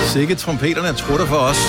Sikke trompeterne trutter for os.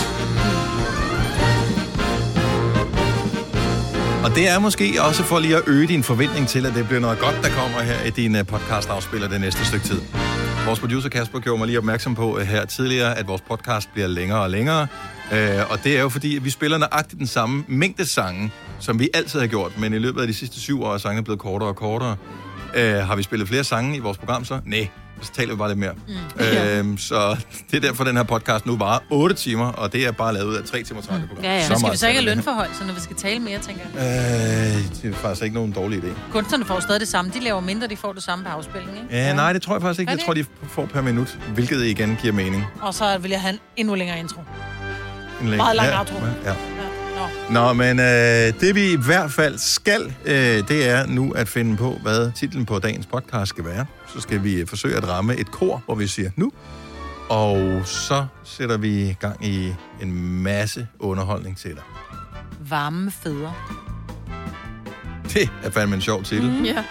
Og det er måske også for lige at øge din forventning til, at det bliver noget godt, der kommer her i din podcast-afspiller det næste stykke tid. Vores producer Kasper gjorde mig lige opmærksom på her tidligere, at vores podcast bliver længere og længere. Og det er jo fordi, at vi spiller nøjagtigt den samme mængde sange, som vi altid har gjort. Men i løbet af de sidste 7 år er sangene blevet kortere og kortere. Har vi spillet flere sange i vores program så? Nej. Så taler vi bare lidt mere. Så det er derfor, den her podcast nu varer 8 timer, og det er bare lavet ud af 3 timer 30 program. Ja. Så skal vi så ikke have lønforhold, så når vi skal tale mere, tænker jeg? Det er faktisk ikke nogen dårlig idé. Kunstnerne får stadig det samme. De laver mindre, de får det samme på afspilning, ikke? Ja, nej, det tror jeg faktisk ikke. Jeg tror, de får per minut, hvilket igen giver mening. Og så vil jeg have en endnu længere intro. Meget lang outro. Ja. Nå, men det vi i hvert fald skal, det er nu at finde på, hvad titlen på dagens podcast skal være. Så skal vi forsøge at ramme et kor, hvor vi siger nu. Og så sætter vi gang i en masse underholdning til dig. Varme fødder. Det er fandme en sjov titel. Ja.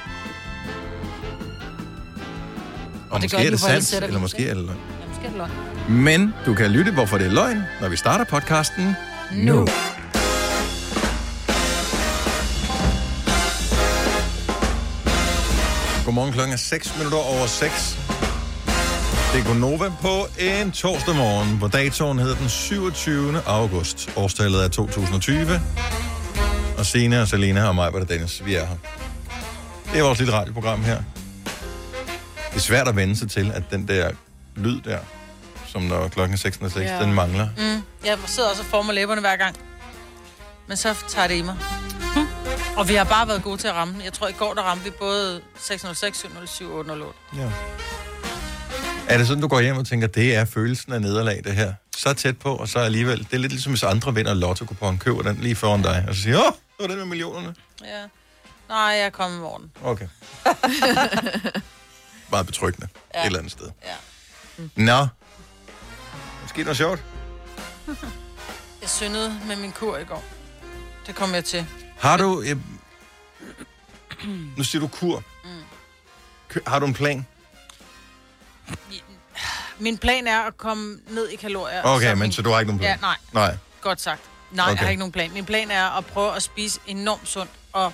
Og måske er det sandt, eller måske er det løgn. Ja, måske er det løgn. Men du kan lytte, hvorfor det er løgn, når vi starter podcasten nu. Godmorgen, klokken er 6:06. Det er Gonova på en torsdag morgen, hvor datoen hedder den 27. august. Årstallet er 2020. Og Signe og Selina og mig, Dennis, vi er her. Det er vores lille radioprogram her. Det er svært at vende sig til, at den der lyd der, som når klokken er 6:06, den mangler. Jeg sidder også og former læberne hver gang. Men så tager det i mig. Og vi har bare været gode til at ramme. Jeg tror, i går der ramte vi både 606, 707, 808. Ja. Er det sådan, du går hjem og tænker, det er følelsen af nederlag, det her? Så tæt på, og så alligevel. Det er lidt ligesom, hvis andre vinder lotto-kupon, køber den lige foran dig, og så siger, det var den med millionerne. Ja. Nej, jeg er kommet i morgen. Okay. Meget betryggende. Et eller andet sted. Ja. Nå. Måske noget sjovt? Jeg syndede med min kur i går. Det kom jeg til. Har du... Nu siger du kur. Har du en plan? Min plan er at komme ned i kalorier. Okay, men så du har ikke nogen plan? Ja, nej. Godt sagt. Nej, okay. Jeg har ikke nogen plan. Min plan er at prøve at spise enormt sundt. Og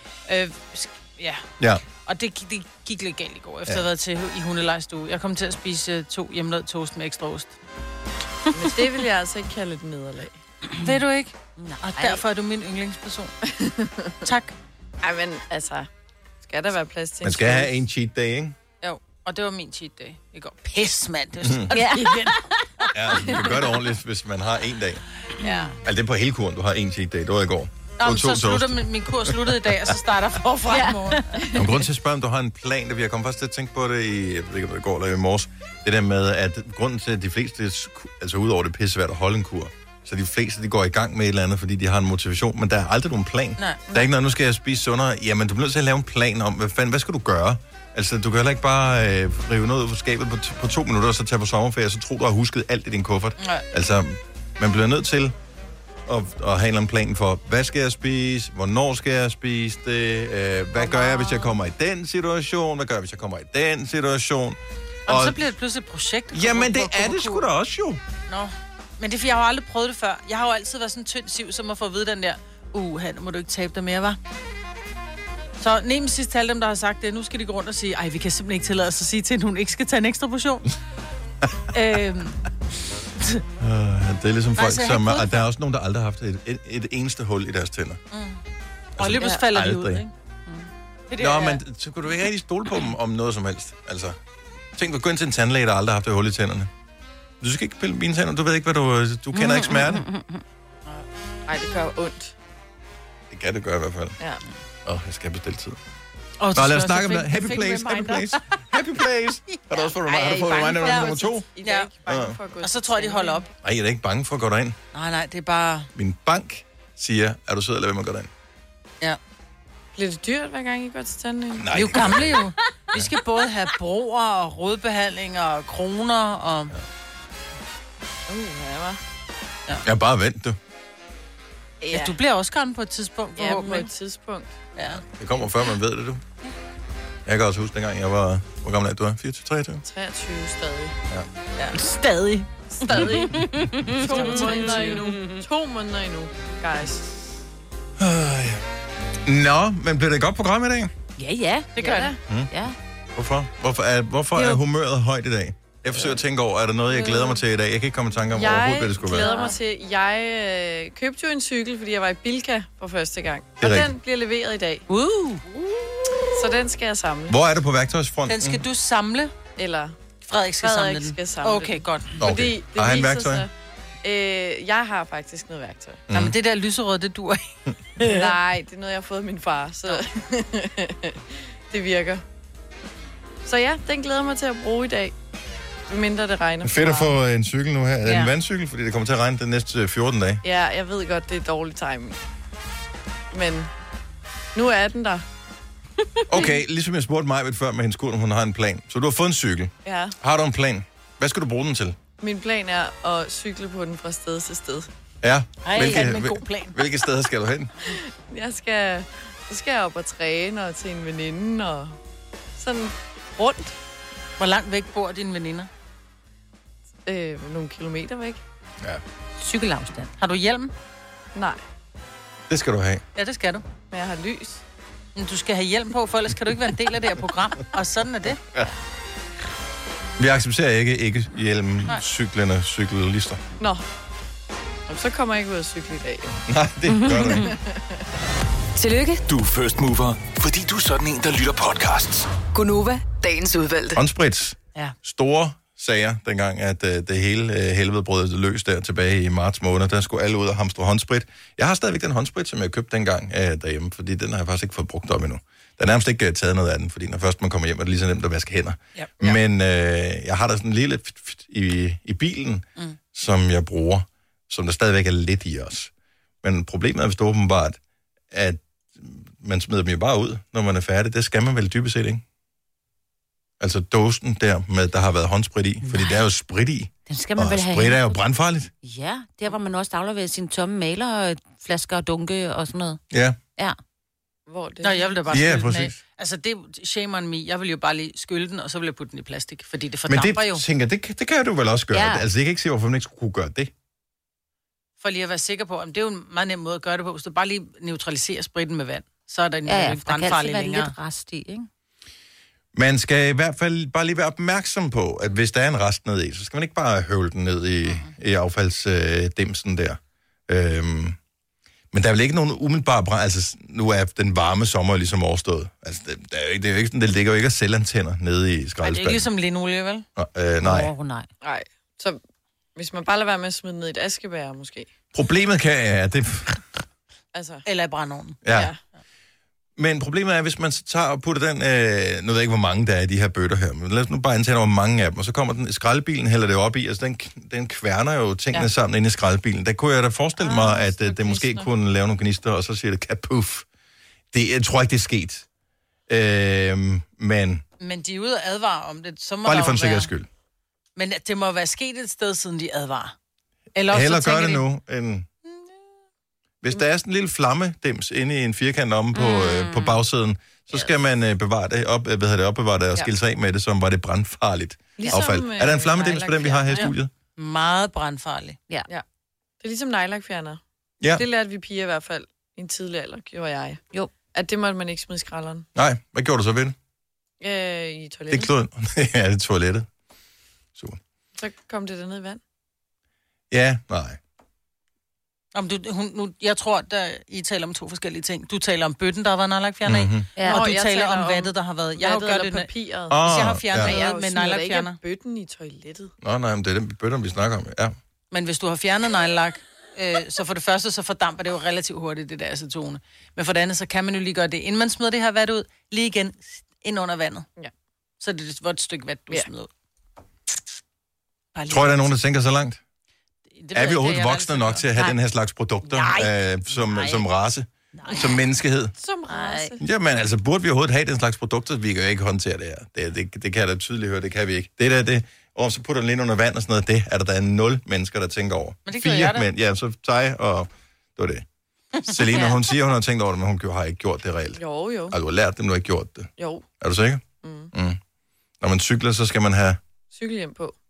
ja. Og det gik lidt galt i går, efter at have været til i hundelejstue. Jeg kom til at spise 2 hjemmelavet toast med ekstra ost. Men det vil jeg altså ikke kalde et nederlag. Ved du ikke? Nej. Og derfor er du min yndlingsperson. Tak. Ej, men altså, skal der være plads til Man skal have en cheat day, ikke? Jo, og det var min cheat day i går. Pis, mand. Det er sådan, Ja, du kan gøre det ordentligt, hvis man har en dag. Ja. Altså, det er på hele kuren, du har en cheat day. Det var i går. Nå, så slutter min kur sluttede i dag, og så starter forfra i morgen. Nogle grund til at spørge, om du har en plan, der vi har kommet først til at tænke på det i, jeg ved ikke, om det går eller i morges. Det der med, at grunden til, at de fleste, altså udover det pisse svært at holde en kur, så de fleste, de går i gang med et eller andet, fordi de har en motivation, men der er aldrig nogen plan. Nej. Der er ikke noget, nu skal jeg spise sundere. Jamen, du bliver nødt til at lave en plan om, hvad skal du gøre? Altså, du kan heller ikke bare rive noget ud fra skabet på 2 minutter, og så tage på sommerferie, og så tror du har husket alt i din kuffert. Nej. Altså, man bliver nødt til at have en plan for, hvad skal jeg spise, hvornår skal jeg spise det, hvad gør jeg, hvis jeg kommer i den situation, hvad gør jeg, hvis jeg kommer i den situation. Og så bliver det pludselig et projekt. Jamen, det er det sgu da også jo. Nå, men det er, fordi jeg har jo aldrig prøvet det før. Jeg har jo altid været sådan en tynd siv, som at få at vide den der, nu må du ikke tabe dig mere, hva'? Så nem sidst til alle dem, der har sagt det, nu skal de gå rundt og sige, ej, vi kan simpelthen ikke tillade os at sige til, at hun ikke skal tage en ekstra portion. Det er ligesom folk, som... Der er også nogen, der aldrig har haft et eneste hul i deres tænder. Og lige pludselig falder de ud, ikke? Nå, men så kunne du ikke rigtig stole på dem om noget som helst. Altså, tænk, du gå ind til en tandlæge, der aldrig har haft et hul i tænderne. Du skal ikke pille mine tænder, du ved ikke, hvad du kender ikke smerte. Nej, det gør ondt. Det kan det gøre i hvert fald. Ja. Jeg skal have bestilt tid. Nå, lad os snakke om det. Happy place. Happy place. Har du også fået reminder nummer 2? Ja. Og så tror jeg, de holder op. Nej, jeg er da ikke bange for at gå derind. Nej, det er bare... Min bank siger, er du sød eller hvad man går derind? Ja. Bliver det dyrt, hver gang I går til tandlægen? Nej. Vi er jo gamle jo. Vi skal både have broer og rodbehandling og kroner og... Ja. Jeg bare vent, du. Ja, du bliver også gammel på et tidspunkt. Ja, på et tidspunkt. Ja. Det kommer før, man ved det, du. Jeg kan også huske, dengang jeg var... Hvor gammel er du? 24, 23? 23 stadig. Ja. Stadig. Stadig. 2 måneder endnu. 2 måneder endnu, guys. Nå, men bliver det et godt program i dag? Ja, Det gør det. Ja. Hvorfor? Hvorfor er humøret højt i dag? Jeg forsøger at tænke over, er der noget, jeg glæder mig til i dag? Jeg kan ikke komme i tanke om overhovedet, hvad det skulle være. Jeg glæder mig til, jeg købte jo en cykel, fordi jeg var i Bilka for første gang. Det er Og rigtigt. den bliver leveret i dag. Så den skal jeg samle. Hvor er det på værktøjsfronten? Den skal du samle. Eller Frederik skal samle den. skal samle Okay, godt. Okay. det Har han viser værktøj? sig- jeg har faktisk noget værktøj. Nej, men det der lyserød, det dur ikke. Nej, det er noget, jeg har fået af min far, så det virker. Så ja, den glæder mig til at bruge i dag. Mindre det regner. Fedt at få en cykel nu her. Er det en Ja. vandcykel? Fordi det kommer til at regne den næste 14 dage. Ja, jeg ved godt, det er dårlig timing. Men nu er den der. Okay, ligesom jeg spurgte mig før med hendes kone, om hun har en plan. Så du har fået en cykel. Ja. Har du en plan? Hvad skal du bruge den til? Min plan er at cykle på den fra sted til sted. Ja. Ej, det er en god plan. Hvilke steder skal du hen? Så skal jeg op og træne og til en veninde og sådan rundt. Hvor langt væk bor dine veninder? Nogle kilometer væk. Ja. Cykelafstand. Har du hjelm? Nej, Det skal du have. Ja, det skal du. men jeg har lys. Men du skal have hjelm på, for ellers kan du ikke være en del af det her program. Og sådan er det. Vi accepterer ikke hjelmcyklende cyklister. Nå. Jamen, så kommer jeg ikke ud at cykle i dag. Nej, det gør du ikke. Tillykke, Du er first mover, fordi du er sådan en, der lytter podcasts. Gunova, dagens udvalgte. Håndsprit. Ja. Store sager, dengang at det hele helvede brød løs der tilbage i marts måned. Der skulle alle ud og hamstre håndsprit. Jeg har stadigvæk den håndsprit, som jeg købte dengang derhjemme, fordi den har jeg faktisk ikke fået brugt op endnu. Der er nærmest ikke taget noget af den, fordi når først man kommer hjem, er det lige så nemt at vaske hænder. Ja. Men jeg har der sådan en lille i bilen, som jeg bruger, som der stadigvæk er lidt i os. Men problemet er vist åbenbart, at man smider dem jo bare ud, når man er færdig. Det skal man vel dybest set, ikke? Altså dåsen der, med, der har været håndsprit i. Fordi der er jo sprit i. Den skal man Og vel have. sprit er jo brandfarligt. Ja, der hvor man også afleverer sine tomme malerflasker og dunke og sådan noget. Ja. Ja. Hvor det... Nå, jeg vil da bare Ja, skylle den af. præcis. Altså, det er shame on me. Jeg vil jo bare lige skylle den, og så vil jeg putte den i plastik, fordi det Men fordamper jo. det, tænker jeg, det kan du vel også gøre. Ja. Altså, jeg kan ikke se, hvorfor man ikke skulle kunne gøre det. For lige at være sikker på, at det er jo en meget nem måde at gøre det på. Hvis du bare lige neutraliserer spritten med vand, så er den jo ikke Der kan altid brandfarlig være længere. lidt rest i, ikke? Man skal i hvert fald bare lige være opmærksom på, at hvis der er en rest ned i, så skal man ikke bare høvle den ned i affaldsdimsen der. Men der er vel ikke nogen umiddelbare brand. Altså, nu er den varme sommer ligesom overstået. Altså, det er jo ikke sådan, det ligger jo ikke af selvantænder nede i Ej, det er skraldespanden. ikke ligesom linolie, vel? Nej. Nej. Nej, så hvis man bare lader være med at smide den ned i et askebær, måske. Problemet er, det... Altså, Eller i brandovnen. Ja. Men problemet er, hvis man så tager og putter den... nu ved jeg ikke, hvor mange der er i de her bøtter her, men lad os nu bare antage, hvor mange af dem, og så kommer den skraldbilen, hælder det op i, altså den kværner jo tingene sammen inde i skraldbilen. Der kunne jeg da forestille mig, at det måske kunne lave nogle gnister, og så siger det kapuff. Jeg tror ikke, det er sket. Men Men de er ude og advare om det, så må bare lige der for en jo sikkerheds være... skyld. Men det må være sket et sted, siden de advarer. Eller også Hellere så gør tænker det de, nu, end... Hvis der er sådan en lille flammedims inde i en firkant omme på bagsiden, så skal man bevare det, opbevare det og skille sig af med det, som var det brandfarligt affald. Er der en flammedims på den, vi har her i studiet? Meget brandfarlig. det er ligesom nejlakfjerner. Ja. Det lærte vi piger i hvert fald i en tidlig alder, gjorde jeg. Jo. At det måtte man ikke smide i skralderen. Nej, hvad gjorde du så ved det? I Det toilettet. klod. Ja, det er toilettet. Super. Så kom det derned i vand. Ja, nej. Jeg tror, I taler om to forskellige ting. Du taler om bøtten, der har været nejlakfjerner i, Ja. og du jeg taler om vattet, der har været... Jeg har jo vattet gjort eller det, papiret. hvis jeg har fjernet Men jeg noget med smider da ikke nejlakfjerner. af bøtten i toilettet. Nå, nej, men det er den bøtter, vi snakker om. Ja. Men hvis du har fjernet nejlak, så for det første, så fordamper det jo relativt hurtigt, det der acetone. Men for det andet, så kan man jo lige gøre det, inden man smider det her vat ud, lige igen ind under vandet. Ja. Så er det et vådt stykke vat, du smider ud. Tror jeg, der er nogen, der tænker så langt? Det Er vi overhovedet voksne nok til at have den her slags produkter som race? Som menneskehed? Som race. Jamen, altså, burde vi overhovedet have den slags produkter? Vi kan jo ikke håndtere det her. Det kan jeg da tydeligt høre, det kan vi ikke. Det. Og så putter den lige under vand og sådan noget. Det er der er 0 mennesker, der tænker over. Men det gør jeg da. 4 mænd. Ja, så dig og... Det var det. Selina, hun siger, hun har tænkt over det, men hun har ikke gjort det reelt. Jo. Altså, du har lært dem, du har ikke gjort det. Jo. Er du sikker? Mm. Når man cykler, så skal man have... Cykelhjem på.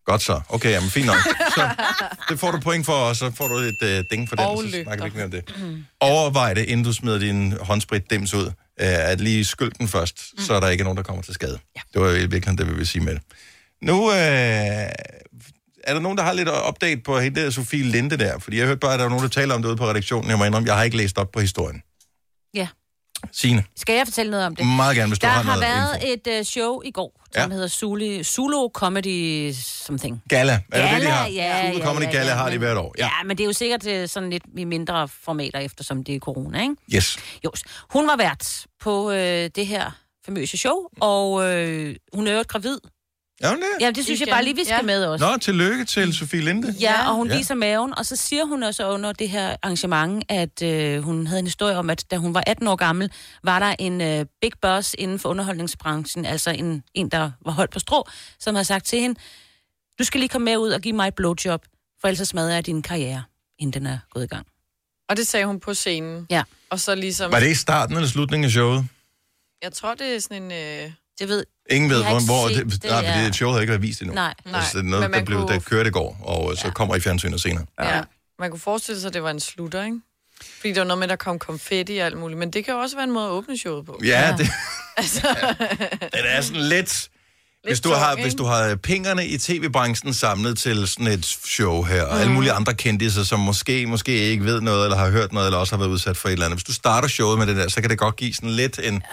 Godt så. Okay, jamen fint nok. Så det får du point for, og så får du et ding for den, og så snakker vi ikke mere om det. Overvej det, inden du smider din håndspritdims ud, at lige skyld den først, så er der ikke nogen, der kommer til skade. Ja. Det var i virkeligheden det, vi vil sige med det. Nu er der nogen, der har lidt update på hende der Sofie Linde der, fordi jeg hørte bare, at der var nogen, der taler om det ude på redaktionen. Jeg må indrømme, jeg har ikke læst op på historien. Ja. Signe. Skal jeg fortælle noget om det? Meget gerne, hvis du har noget Der har info. været et show i går, som hedder Zulu Comedy Something. Gala. Er det Gala, det, de har? ja, Zulu Comedy Gala har de hvert år. Ja, men det er jo sikkert sådan lidt i mindre formater, eftersom det er corona, ikke? Yes. Jo. Hun var vært på det her famøse show, og hun er jo gravid. Er hun det? Ja, det synes jeg bare lige, vi skal med også. Nå, tillykke til Sofie Linde. Ja, og hun viser maven, og så siger hun også under det her arrangement, at hun havde en historie om, at da hun var 18 år gammel, var der en big boss inden for underholdningsbranchen, altså en, der var holdt på strå, som havde sagt til hende, du skal lige komme med ud og give mig et blowjob, for ellers smadrer jeg din karriere, inden den er gået i gang. Og det sagde hun på scenen. Ja. Og så ligesom... Var det i starten eller slutningen af showet? Jeg tror, det er sådan en... Det ved... Ingen ved, Jeg har ikke hvor set det, det, nej, fordi det show havde ikke været vist endnu. Nej. Altså, det er noget, Men man der kørte i går, og så kommer i fjernsynet senere. Ja. Man kunne forestille sig, at det var en slutter, ikke? Fordi der var noget med, der kom konfetti og alt muligt. Men det kan jo også være en måde at åbne showet på. Ja, det, det er sådan lidt... Hvis du har pengerne i tv-branchen samlet til sådan et show her, og alle mulige andre kendisser, som måske ikke ved noget, eller har hørt noget, eller også har været udsat for et eller andet. Hvis du starter showet med det der, så kan det godt give sådan lidt en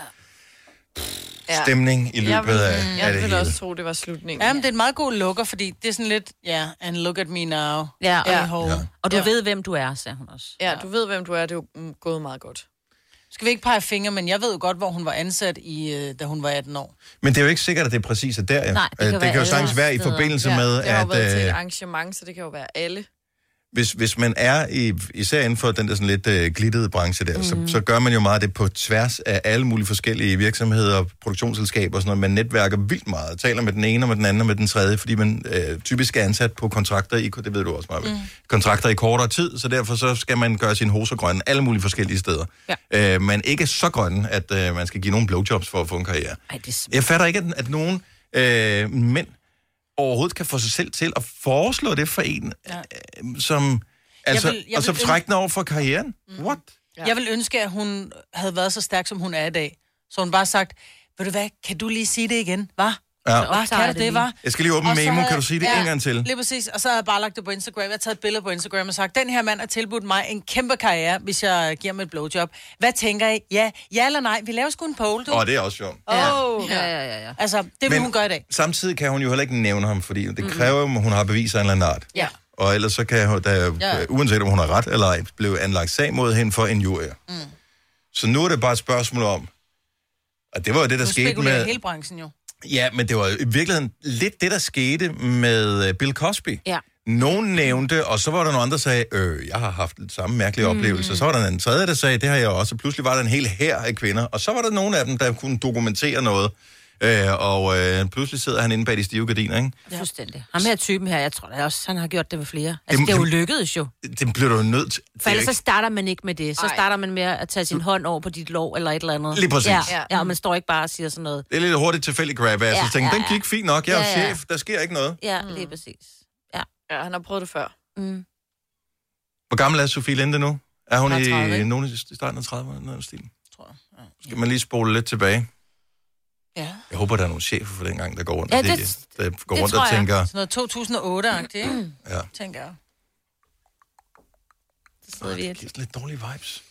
stemning i løbet af det hele. Jeg ville også tro, det var slutningen. Jamen, det er en meget god lukker, fordi det er sådan lidt, and look at me now. Ja, Og du ved, hvem du er, sagde hun også. Ja, du ved, hvem du er. Det er jo gået meget godt. Skal vi ikke pege fingre, men jeg ved jo godt, hvor hun var ansat, da hun var 18 år. Men det er jo ikke sikkert, at det er præcis der. Ja. Nej, det kan jo sagtens være i forbindelse med, det har jo været til et at arrangement, så det kan jo være alle. hvis man er især inden for den der sådan lidt glittede branche der, så gør man jo meget af det på tværs af alle mulige forskellige virksomheder, produktionsselskaber og sådan noget. Man netværker vildt meget, taler med den ene og med den anden og med den tredje, fordi man typisk er ansat på kontrakter det ved du også meget kontrakter i kortere tid, så derfor så skal man gøre sine hoser grønne alle mulige forskellige steder. Ja. Men ikke så grønne, at man skal give nogen blowjobs for at få en karriere. Jeg fatter ikke, at nogen mænd overhovedet kan få sig selv til at foreslå det for en, som... Altså, og så trække den over for karrieren? What? Ja. Jeg vil ønske, at hun havde været så stærk, som hun er i dag. Så hun bare sagt, ved du hvad, kan du lige sige det igen, hva? Ja. Kan du det, hva? Jeg skal lige åbne memo, kan du sige det en gang til? Lige præcis, og så havde jeg bare lagt det på Instagram. Jeg har taget et billede på Instagram og sagt, den her mand har tilbudt mig en kæmpe karriere, hvis jeg giver mig et blowjob. Hvad tænker I? Ja eller nej? Vi laver sgu en poll, du. Det er også sjovt. Ja. Altså, det vil hun gøre i dag. Samtidig kan hun jo heller ikke nævne ham, fordi det kræver, at hun har beviser af en eller anden art. Ja. Og ellers så kan hun, uanset om hun har ret eller ej, blive anlagt sag mod hende for en jury. Så nu er det bare et spørgsmål om, og det var jo det, der skete med... hele branchen jo. Ja, men det var i virkeligheden lidt det, der skete med Bill Cosby. Ja. Nogen nævnte, og så var der nogle andre, der sagde, jeg har haft lidt samme mærkelige oplevelser. Så var der en tredje, der sagde, det har jeg også. Pludselig var der en hel hær af kvinder. Og så var der nogle af dem, der kunne dokumentere noget. Pludselig sidder han inde bag de stive gardiner, ikke? Ja. Fuldstændig. Ham her typen her, jeg tror da også, han har gjort det ved flere. Altså, det er jo lykkedes jo. Det bliver du jo nødt til. For ellers så starter man ikke med det. Så starter man med at tage sin hånd over på dit lår eller et eller andet. Lige præcis. Ja, og man står ikke bare og siger sådan noget. Det er lidt hurtigt tilfældigt grab, jeg så tænkte, den gik fint nok, jeg er chef, der sker ikke noget. Ja, lige præcis. Ja, han har prøvet det før. Hvor gammel er Sofie Linde nu? Er hun i starten af 30'erne, noget af stilen? Tror jeg. Ja. Skal man lige spole lidt tilbage? Ja. Jeg håber, der er nogle chefer for den gang, der går rundt, ja, der går rundt og tænker... Sådan noget 2008-agtigt, ikke? Ja. Tænker jeg. Det giver lidt dårlige vibes.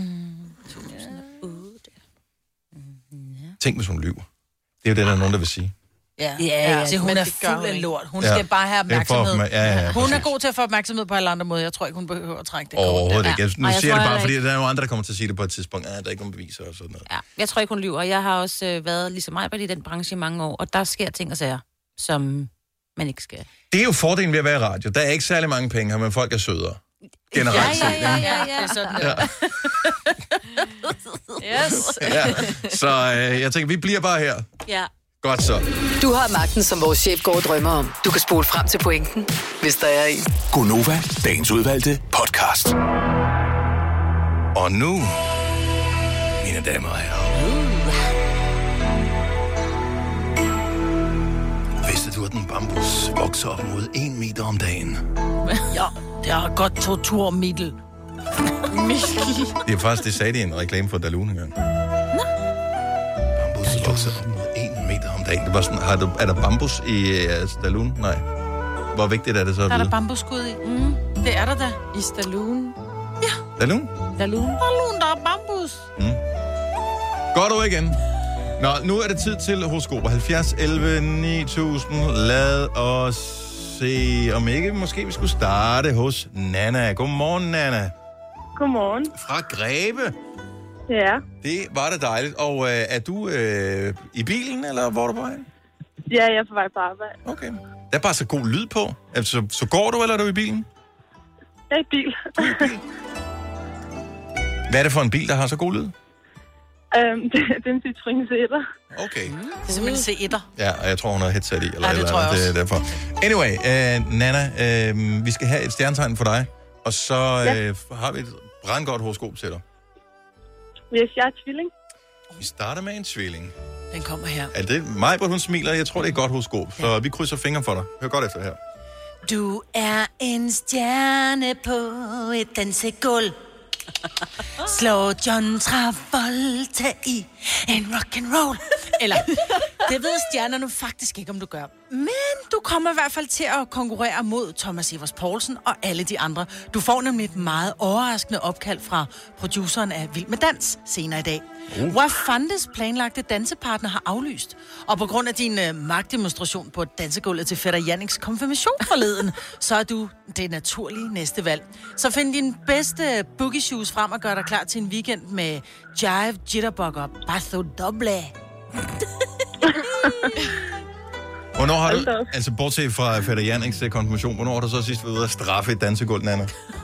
2008. Tænk, hvis hun lyver. Det er jo det, der er nogen, der vil sige. Ja. Så hun er fuld af lort. Hun skal bare have opmærksomhed. Hun er god til at få opmærksomhed på alle andre måder. Jeg tror ikke, hun behøver at trække det. Overhovedet ikke. Nu siger jeg det bare, fordi der er nogle andre, der kommer til at sige det på et tidspunkt. Der er ikke nogen beviser og sådan noget. Ja, jeg tror ikke, hun lyver. Jeg har også været ligesom mig i den branche i mange år, og der sker ting og sager, som man ikke skal. Det er jo fordelen ved at være i radio. Der er ikke særlig mange penge her, men folk er sødere. Generelt set. Ja. Det er sådan, Yes. Så jeg tænker, vi bliver bare her. Ja. Godt så. Du har magten, som vores chef går og drømmer om. Du kan spole frem til pointen, hvis der er en. Gonova, dagens udvalgte podcast. Og nu, mine damer og herrer. Vidste du, at en bambusvogn vokser op mod 1 meter om dagen. Ja, det har godt torturmiddel. Det er faktisk, det sagde de i en reklame for Dalun engang. Bambus vokser op mod 1 meter om dagen. Det var sådan, er der bambus i Dalun? Nej. Hvor vigtigt er det så at Der er vide? der bambusskud i. Det er der da. I Stallone. Dalun? Dalun. Der er bambus. Godt ord igen. Nå, nu er det tid til horoskoper. 70, 11, 9000. Lad os se, om ikke måske vi skulle starte hos Nana. Godmorgen, Nana. Godmorgen. Fra Greve. Ja. Det var det dejligt. Og er du i bilen, eller hvor er du på vej? Ja, jeg er på vej på arbejde. Okay. Der er bare så god lyd på. Altså, så går du, eller er du i bilen? Jeg er i bil. Hvad er det for en bil, der har så god lyd? Det er en Citroën C1'er. Okay. Det er simpelthen C1'er. Ja, og jeg tror, hun har headset i. Eller, Ja, det tror jeg det er også. derfor. Anyway, Nana, vi skal have et stjernetegn for dig. Og så har vi et brandgodt horoskop til dig. Hvis jeg er tvilling. Vi starter med en tvilling. Den kommer her. Er det mig, hvor hun smiler? Jeg tror, det er et godt horoskop. Så vi krydser fingre for dig. Hør godt efter her. Du er en stjerne på et dansegulv. Slår John Travolta i en rock'n'roll. Eller, det ved stjernerne faktisk ikke, om du gør. Men du kommer i hvert fald til at konkurrere mod Thomas Evers Poulsen og alle de andre. Du får nemlig et meget overraskende opkald fra produceren af Vild med Dans senere i dag. Wafandes planlagte dansepartner har aflyst. Og på grund af din magtdemonstration på dansegulvet til fætter Janniks konfirmation forleden, så er du det naturlige næste valg. Så find din bedste boogie shoes frem og gør dig klar til en weekend med jive, jitterbug og paso doble. Hvornår har du, altså bortset fra fætter Janniks konfirmation, hvornår har du så sidst været ude at straffe et dansegulv, Nana?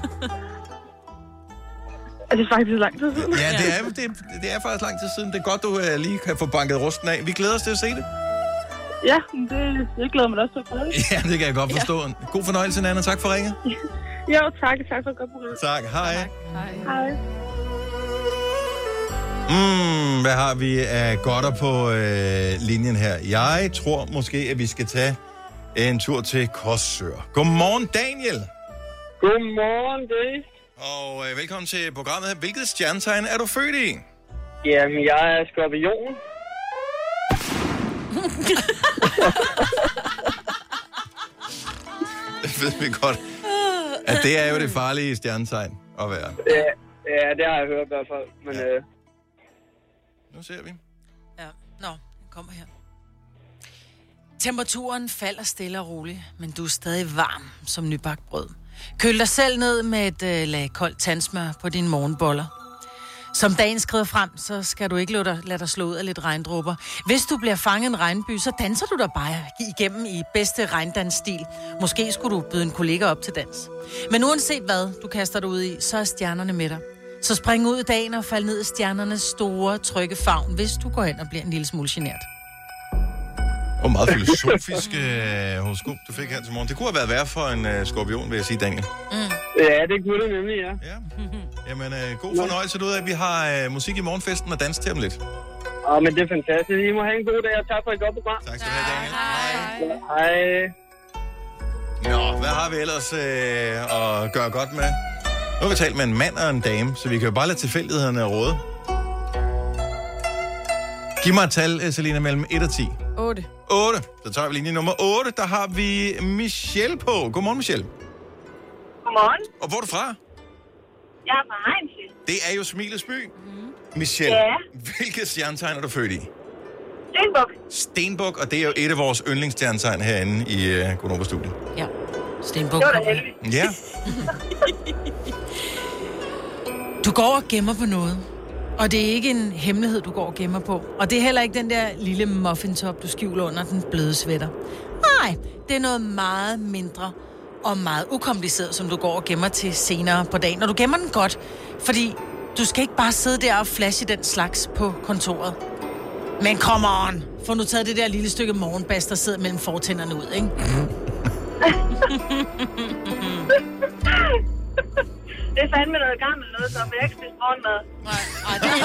Er det faktisk lang tid siden? Ja, det er faktisk lang tid siden. Det er godt, du lige kan få banket rusten af. Vi glæder os til at se det. Ja, jeg glæder mig også til at prøve det. Ja, det kan jeg godt forstå. Ja. God fornøjelse, Nana. Tak for ringet. Jo, tak. Tak for et godt program. Tak. Hej. Hej. Hvad har vi af godter på linjen her? Jeg tror måske, at vi skal tage en tur til Korsør. Godmorgen, Daniel. Godmorgen, Dave. Og velkommen til programmet her. Hvilket stjernetegn er du født i? Jamen, jeg er skorpion. Det ved vi godt. At det er jo det farlige stjernetegn at være. Ja, det har jeg hørt i hvert fald. Men, ja. Nu ser vi. Ja, den kommer her. Temperaturen falder stille og roligt, men du er stadig varm som nybagt brød. Køl dig selv ned med et lag koldt tandsmør på dine morgenboller. Som dagen skrider frem, så skal du ikke lade dig slå ud af lidt regndråber. Hvis du bliver fanget i en regnby, så danser du dig bare igennem i bedste regndansstil. Måske skulle du byde en kollega op til dans. Men uanset hvad du kaster dig ud i, så er stjernerne med dig. Så spring ud i dagen og fald ned i stjernernes store, trygge favn, hvis du går hen og bliver en lille smule genert. Og meget filosofisk horoskop, du fik her til morgen. Det kunne have været værd for en skorpion, vil jeg sige, Daniel. Ja, det kunne det nemlig, ja. Jamen, god fornøjelse ud af. Vi har musik i morgenfesten og dans til om lidt. Men det er fantastisk. I må have en god dag, og tak for et godt program. Tak skal du have, Daniel. Hej. Nå, hvad har vi ellers at gøre godt med? Nu har vi talt med en mand og en dame, så vi kan jo bare lade tilfældighederne råde. Giv mig et tal, Selina, mellem 1 og 10. 8. 8. Så tager vi linje nummer 8. Der har vi Michelle på. Godmorgen, Michelle. Godmorgen. Og hvor er du fra? Jeg er fra Hejnsvig. Det er jo Smilets by. Michelle, Ja. hvilket stjernetegn er du født i? Stenbuk. Stenbuk, og det er jo et af vores yndlingsstjernetegn herinde i Gonova-studiet. Ja, Stenbuk. Det var da heldigt. Ja. Du går og gemmer på noget. Og det er ikke en hemmelighed, du går og gemmer på. Og det er heller ikke den der lille muffintop, du skjuler under den bløde sweater. Nej, det er noget meget mindre og meget ukompliceret, som du går og gemmer til senere på dagen. Og du gemmer den godt, fordi du skal ikke bare sidde der og flashe den slags på kontoret. Men come on, få nu taget det der lille stykke morgenbas, der sidder mellem fortænderne ud, ikke? Det er fandme noget gammelt noget, så jeg ikke spise morgenmad. Nej, det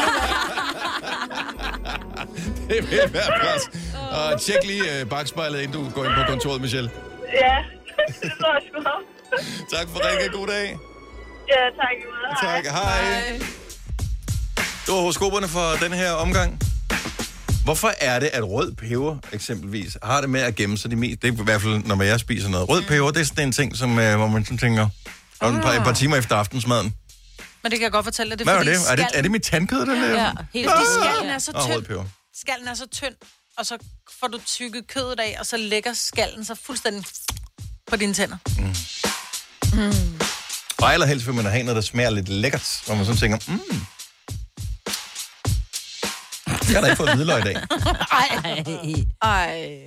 er Det vil være plads. Og tjek lige bagspejlet, inden du går ind på kontoret, Michelle. Ja, det tror jeg sgu om. Tak for ringen. God dag. Ja, tak. Tak. Hej. Det var horoskoperne for den her omgang. Hvorfor er det, at rød peber eksempelvis har det med at gemme sig det mest? Det er i hvert fald, når jeg spiser noget. Rød peber, det er sådan en ting, som, hvor man sådan tænker, et par timer efter aftensmaden. Men det kan jeg godt fortælle dig. Hvad er det? Er det mit tandkød, der laver? Ja, helt Fordi skallen er så rød tynd. peber. Skallen er så tynd, og så får du tykket kødet af, og så lægger skallen så fuldstændig på dine tænder. Og allerhelst vil man have noget, der smager lidt lækkert, hvor man sådan tænker, jeg har da ikke fået hvidløg i dag. Ej.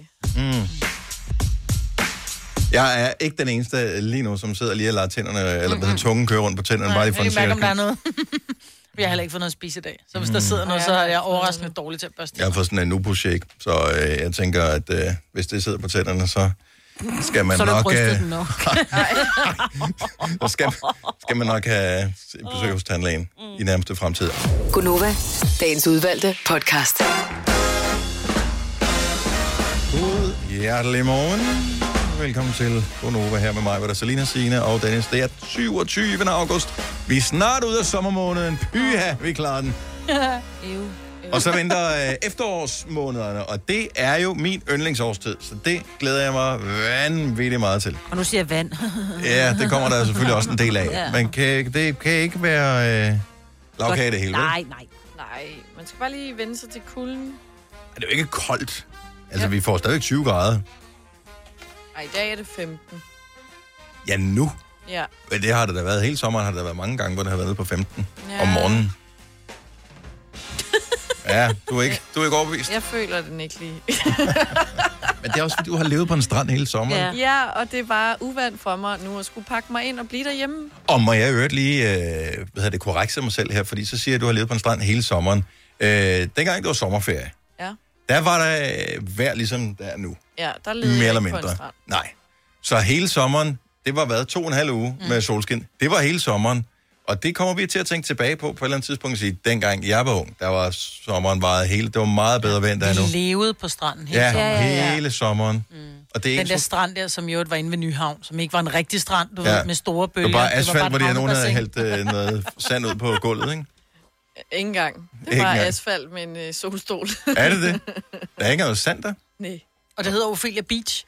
Jeg er ikke den eneste lige nu, som sidder lige og lader tænderne, eller tungen køre rundt på tænderne. Bare lige for Jeg en kan mærke, om der er sekund. noget. Jeg har heller ikke fået noget at spise i dag. Så hvis der sidder noget, så er jeg overraskende dårlig til at børste. Jeg har fået sådan en Nubo-shake, så jeg tænker, at hvis det sidder på tænderne, så skal man Så nok... nok. så skal man nok have besøg hos tandlægen i nærmeste fremtid. Gonova, dagens udvalgte podcast. God hjertelig morgen. Velkommen til Gonova her med mig, hvor der er Selina, Signe og Dennis. Det er 27. august. Vi er snart ude af sommermåneden. Pyha, vi klarer den. Og så venter efterårsmånederne, og det er jo min yndlingsårstid, så det glæder jeg mig vanvittigt meget til. Og nu siger jeg vand. Ja, det kommer der selvfølgelig også en del af. Ja. Men det kan ikke være lavkage det hele, vel? Nej. Nej, man skal bare lige vende sig til kulden. Det er jo ikke koldt. Altså, vi får stadig 20 grader. Ej, i dag er det 15. Ja, nu. Ja. Men det har det da været hele sommeren, har det da været mange gange, hvor det har været nede på 15 Ja. om morgenen. Ja, du er ikke overbevist. Jeg føler den ikke lige. Men det er også, fordi du har levet på en strand hele sommeren. Ja. Ja, og det er bare uvant for mig nu at skulle pakke mig ind og blive derhjemme. Og må jeg øvrigt lige korrekse mig selv her, fordi så siger jeg, at du har levet på en strand hele sommeren. Dengang det var sommerferie, Ja. der var der vejr ligesom der er nu. Ja, der leder Mere jeg eller ikke på en mindre. strand. Nej. Så hele sommeren, det var været 2,5 uge med solskin. Det var hele sommeren. Og det kommer vi til at tænke tilbage på et eller andet tidspunkt. At sige, dengang jeg var ung, der var sommeren varet hele. Det var meget bedre vejr end der er nu. Vi levede på stranden hele Ja, sommeren. hele sommeren. Og det er Den der ikke så... strand der, som jo var inde ved Nyhavn, som ikke var en rigtig strand, du Ja. ved, med store Det bølger. var bare asfalt, et hvor de nogen havde havnebassin. hældt noget sand ud på gulvet, ikke? Ikke engang. Det Ikke var engang. asfalt med en solstol. Er det det? Der er ikke noget sand der? Nej. Og det hedder Ophelia Beach.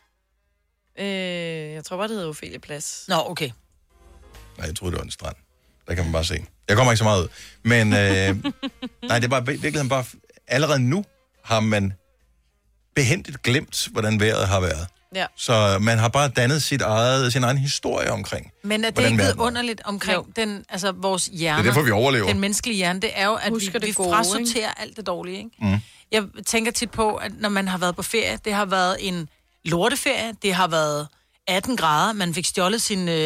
Jeg tror bare, det hedder Ophelia Plads. Nå, okay. Nej, jeg troede, det var en strand. Der kan man bare se. Jeg kommer ikke så meget ud. Men nej, det er bare virkeligheden bare... Allerede nu har man behændigt glemt, hvordan vejret har været. Ja. Så man har bare dannet sin egen historie omkring. Men er det hvordan ikke verden var. underligt omkring den, altså vores hjerne? Det er derfor, vi overlever. Den menneskelige hjerne, det er jo, at Husker vi det gode, frasorterer alt det dårlige, ikke? Jeg tænker tit på, at når man har været på ferie, det har været en lorteferie, det har været 18 grader, man fik stjålet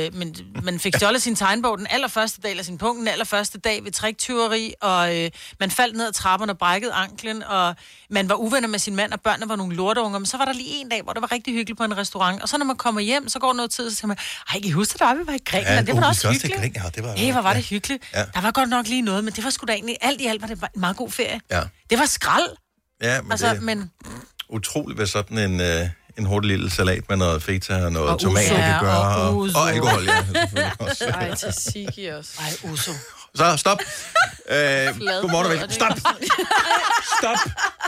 sin tegnbog den allerførste dag, eller sin punkt den allerførste dag ved triktyveri, og man faldt ned ad trapperne og brækkede anklen, og man var uvenner med sin mand, og børnene var nogle lorteunger, men så var der lige en dag, hvor det var rigtig hyggeligt på en restaurant, og så når man kommer hjem, så går noget tid, og så siger man, ej, kan I huske, at vi var i Grækenland? Det var da også hyggeligt. Ja, det var, Hvor var det hyggeligt. Ja. Der var godt nok lige noget, men det var sgu da egentlig, alt i alt var det en meget god ferie. Ja. Det var skrald. Ja, men Altså, det er men utroligt, hvad sådan en hurtig lille salat med noget feta og noget Og tomat, uso. kan Ja, gøre. og uso. Og alkohol, ja. Selvfølgelig også. Ej, tzatziki også. ej, uso. Så stop. Godmorgen og velkommen. Stop. Stop.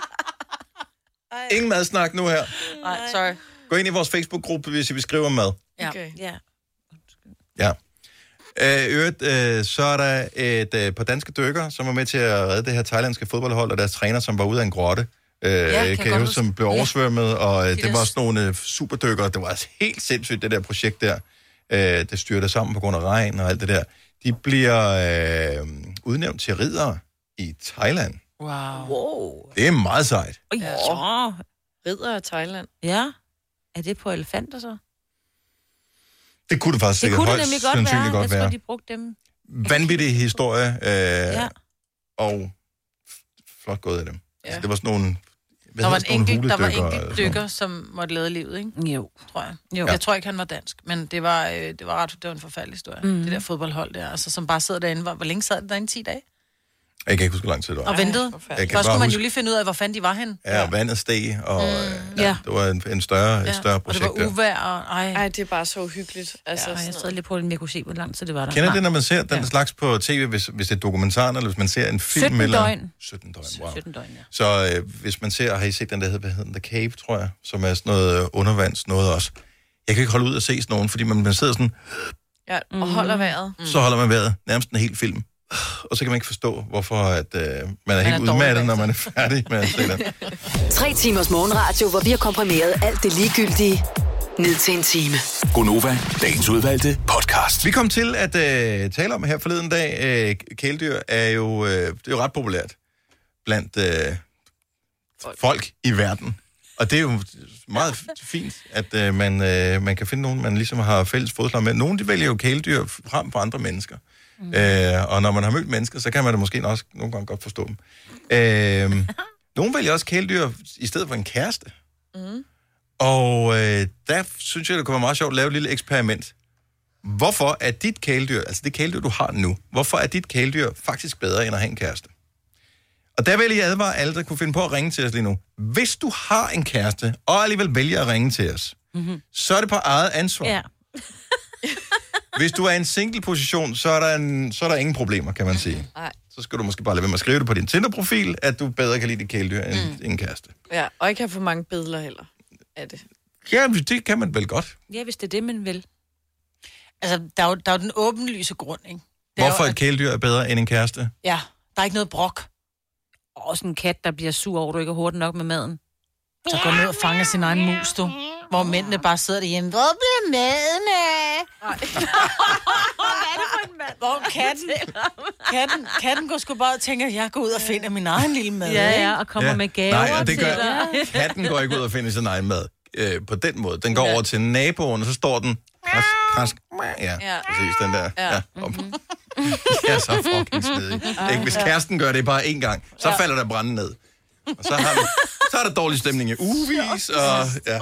Ingen madsnak nu her. Nej, sorry. Gå ind i vores Facebook-gruppe, hvis I vil skrive om mad. Ja. Okay. Ja. Ja. Så er der et par danske dykkere, som var med til at redde det her thailandske fodboldhold, og deres træner, som var ude af en grotte. kan jeg Kan jeg godt huske, som blev oversvømmet, og det der var sådan nogle superdykkere. Det var altså helt sindssygt, det der projekt der. Det styrte sammen på grund af regn og alt det der. De bliver udnævnt til riddere i Thailand. Wow. Det er meget sejt. Ja. Ridder af Thailand. Ja. Er det på elefanter så? Det kunne det faktisk Det sikkert kunne det højst nemlig godt sandsynligt være. godt Jeg tror, være. de brugte dem. Vanvittig historie, Ja. og flot gået af dem. Ja. Altså, det var sådan nogle... Der var en enkelt huledykkere, dykker, som måtte lade livet, ikke? Jo. Tror jeg. Jo. Jeg tror ikke, han var dansk, men det var en forfærdelig historie. Det der fodboldhold der, altså, som bare sidder derinde. Hvor længe sad det derinde? 10 dage? Jeg kan ikke huske, hvor lang tid det var. Og ventede. Så skulle man jo lige finde ud af, hvor fanden de var henne. Ja, vandet steg, og det var et større projekt. Og det var uvejr, og Ej, det er bare så uhyggeligt. Altså, Jeg sad lige på, at jeg kunne se, hvor lang tid det var der. Kender det, når man ser den slags på tv, hvis det er dokumentar, eller hvis man ser en film? 17 døgn. 17 døgn, wow. 17 døgn, ja. Så hvis man ser, har I set den, der hedder The Cave, tror jeg, som er sådan noget undervands noget også. Jeg kan ikke holde ud at se sådan nogen, fordi man sidder sådan... Ja, og holder vejret. Så holder man vejret nærmest en hel film. Og så kan man ikke forstå, hvorfor at, man er helt udmattet, når man er færdig med at se den. 3 timers morgenradio, hvor vi har komprimeret alt det ligegyldige ned til en time. Gonova, dagens udvalgte podcast. Vi kom til at tale om her forleden dag. Kæledyr er jo, det er jo ret populært blandt folk i verden. Og det er jo meget fint, at man kan finde nogen, man ligesom har fælles fodslag med. Nogle de vælger jo kæledyr frem for andre mennesker. Og når man har mødt mennesker, så kan man da måske også nogle gange godt forstå dem. Nogle vælger også kæledyr i stedet for en kæreste. Og der synes jeg, det kunne være meget sjovt at lave et lille eksperiment. Hvorfor er dit kæledyr, altså det kæledyr, du har nu, hvorfor er dit kæledyr faktisk bedre end at have en kæreste? Og der vil jeg advare alle, der kunne finde på at ringe til os lige nu. Hvis du har en kæreste, og alligevel vælger at ringe til os, så er det på eget ansvar. Ja. Hvis du er i en single-position, så er der ingen problemer, kan man sige. Nej. Så skal du måske bare lade være med at skrive det på din Tinder-profil, at du bedre kan lide dit kæledyr end en kæreste. Ja, og ikke have for mange billeder heller af det. Ja, det kan man vel godt. Ja, hvis det er det, man vil. Altså, der er jo den åbenlyse grund, ikke? Det Hvorfor er jo, et kæledyr er bedre end en kæreste? Ja, der er ikke noget brok. Også en kat, der bliver sur over, du ikke er hurtigt nok med maden. Så går ned og fanger sin egen mus, du. Hvor mændene bare sidder derhjemme. Hvor bliver maden af? Hvad er det for en mand? Hvor katten går sgu bare og tænker, at jeg går ud og finder min egen lille mad. Ja, og kommer med gaver. Nej, og det til gør dig. katten går ikke ud og finder sin egen mad. På den måde. Den går over til naboen, og så står den... Krask. Ja, præcis, den der. Ja. Det er så fucking snedig. Ikke? Hvis kæresten gør det bare én gang, så falder der branden ned. Og så er der dårlig stemning i ugevis, og ja.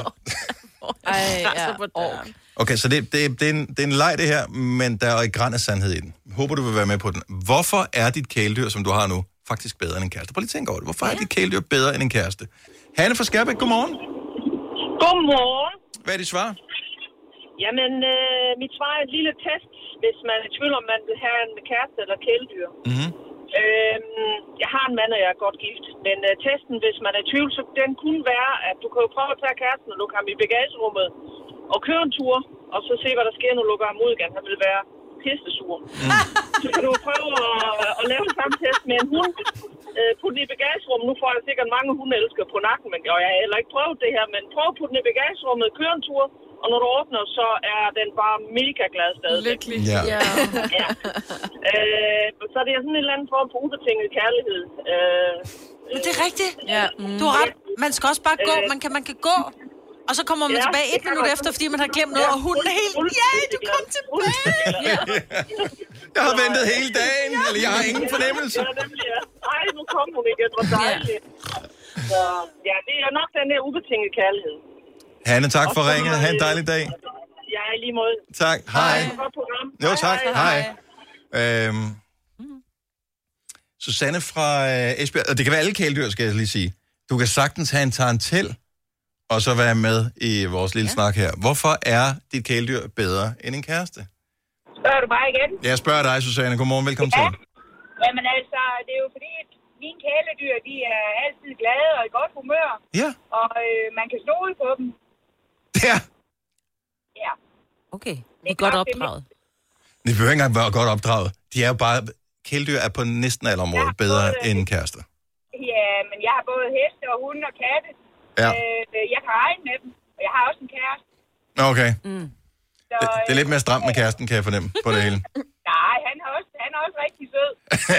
Okay, så det er en leg, det her, men der er ikke græn af sandhed i den. Håber, du vil være med på den. Hvorfor er dit kæledyr, som du har nu, faktisk bedre end en kæreste? Prøv lige at tænke over det. Hvorfor er dit kæledyr bedre end en kæreste? Hanne fra Skærbæk, godmorgen. Godmorgen. Hvad er dit svar? Jamen, mit svar er et lille test, hvis man er i tvivl om, man vil have en kæreste eller kæledyr. Mm-hmm. Jeg har en mand, og jeg er godt gift. Men testen, hvis man er i tvivl, så den kunne være, at du kan jo prøve at tage kæresten og lukke ham i bagagerummet og køre en tur, og så se, hvad der sker, når du lukker ham ud igen. Han vil være pissesur. Så kan du prøve at lave den samme test med en hund. Putte den i bagagerummet. Nu får jeg sikkert mange hundeelskere på nakken, men jeg har heller ikke prøvet det her. Men prøv at putte den i bagagerummet, køre en tur, og når du åbner, så er den bare mega glad stadig. Lykkelig. Ja. Så det er sådan en eller anden form for ubetinget kærlighed. Men det er rigtigt. Ja. Du har ret. Man skal også bare gå. Man kan gå. Og så kommer man tilbage 1 minut efter, fordi man har glemt noget, og hunden er helt... Ja, du kom tilbage! Jeg har ventet hele dagen, eller jeg har ingen fornemmelse. Nej, nu kom hun igen. Hvor dejligt. Så ja, det er nok den der ubetingede kærlighed. Hanne, tak for ringet. Ha' en dejlig dag. Ja, i lige måde. Tak. Hej. Jo, tak. Hej. Susanne fra Esbjerg. Og det kan være alle kæledyr, skal jeg lige sige. Du kan sagtens have en tarantel, og så være med i vores lille snak her. Hvorfor er dit kæledyr bedre end en kæreste? Spørger du bare igen? Jeg spørger dig, Susanne. Godmorgen, velkommen til. Jamen altså, det er jo fordi, at mine kæledyr, de er altid glade og i godt humør. Ja. Og man kan stole på dem. Ja. Ja. Okay, det er godt opdraget. Det behøver ikke engang være godt opdraget. De er jo bare... Kæledyr er på næsten alle områder bedre end kærester. Ja, men jeg har både heste og hunde og katte. Ja. Jeg kan regne med dem, og jeg har også en kæreste. Okay. Så, Det er lidt mere stramt med kæresten, kan jeg fornemme på det hele. Nej, han er også rigtig sød.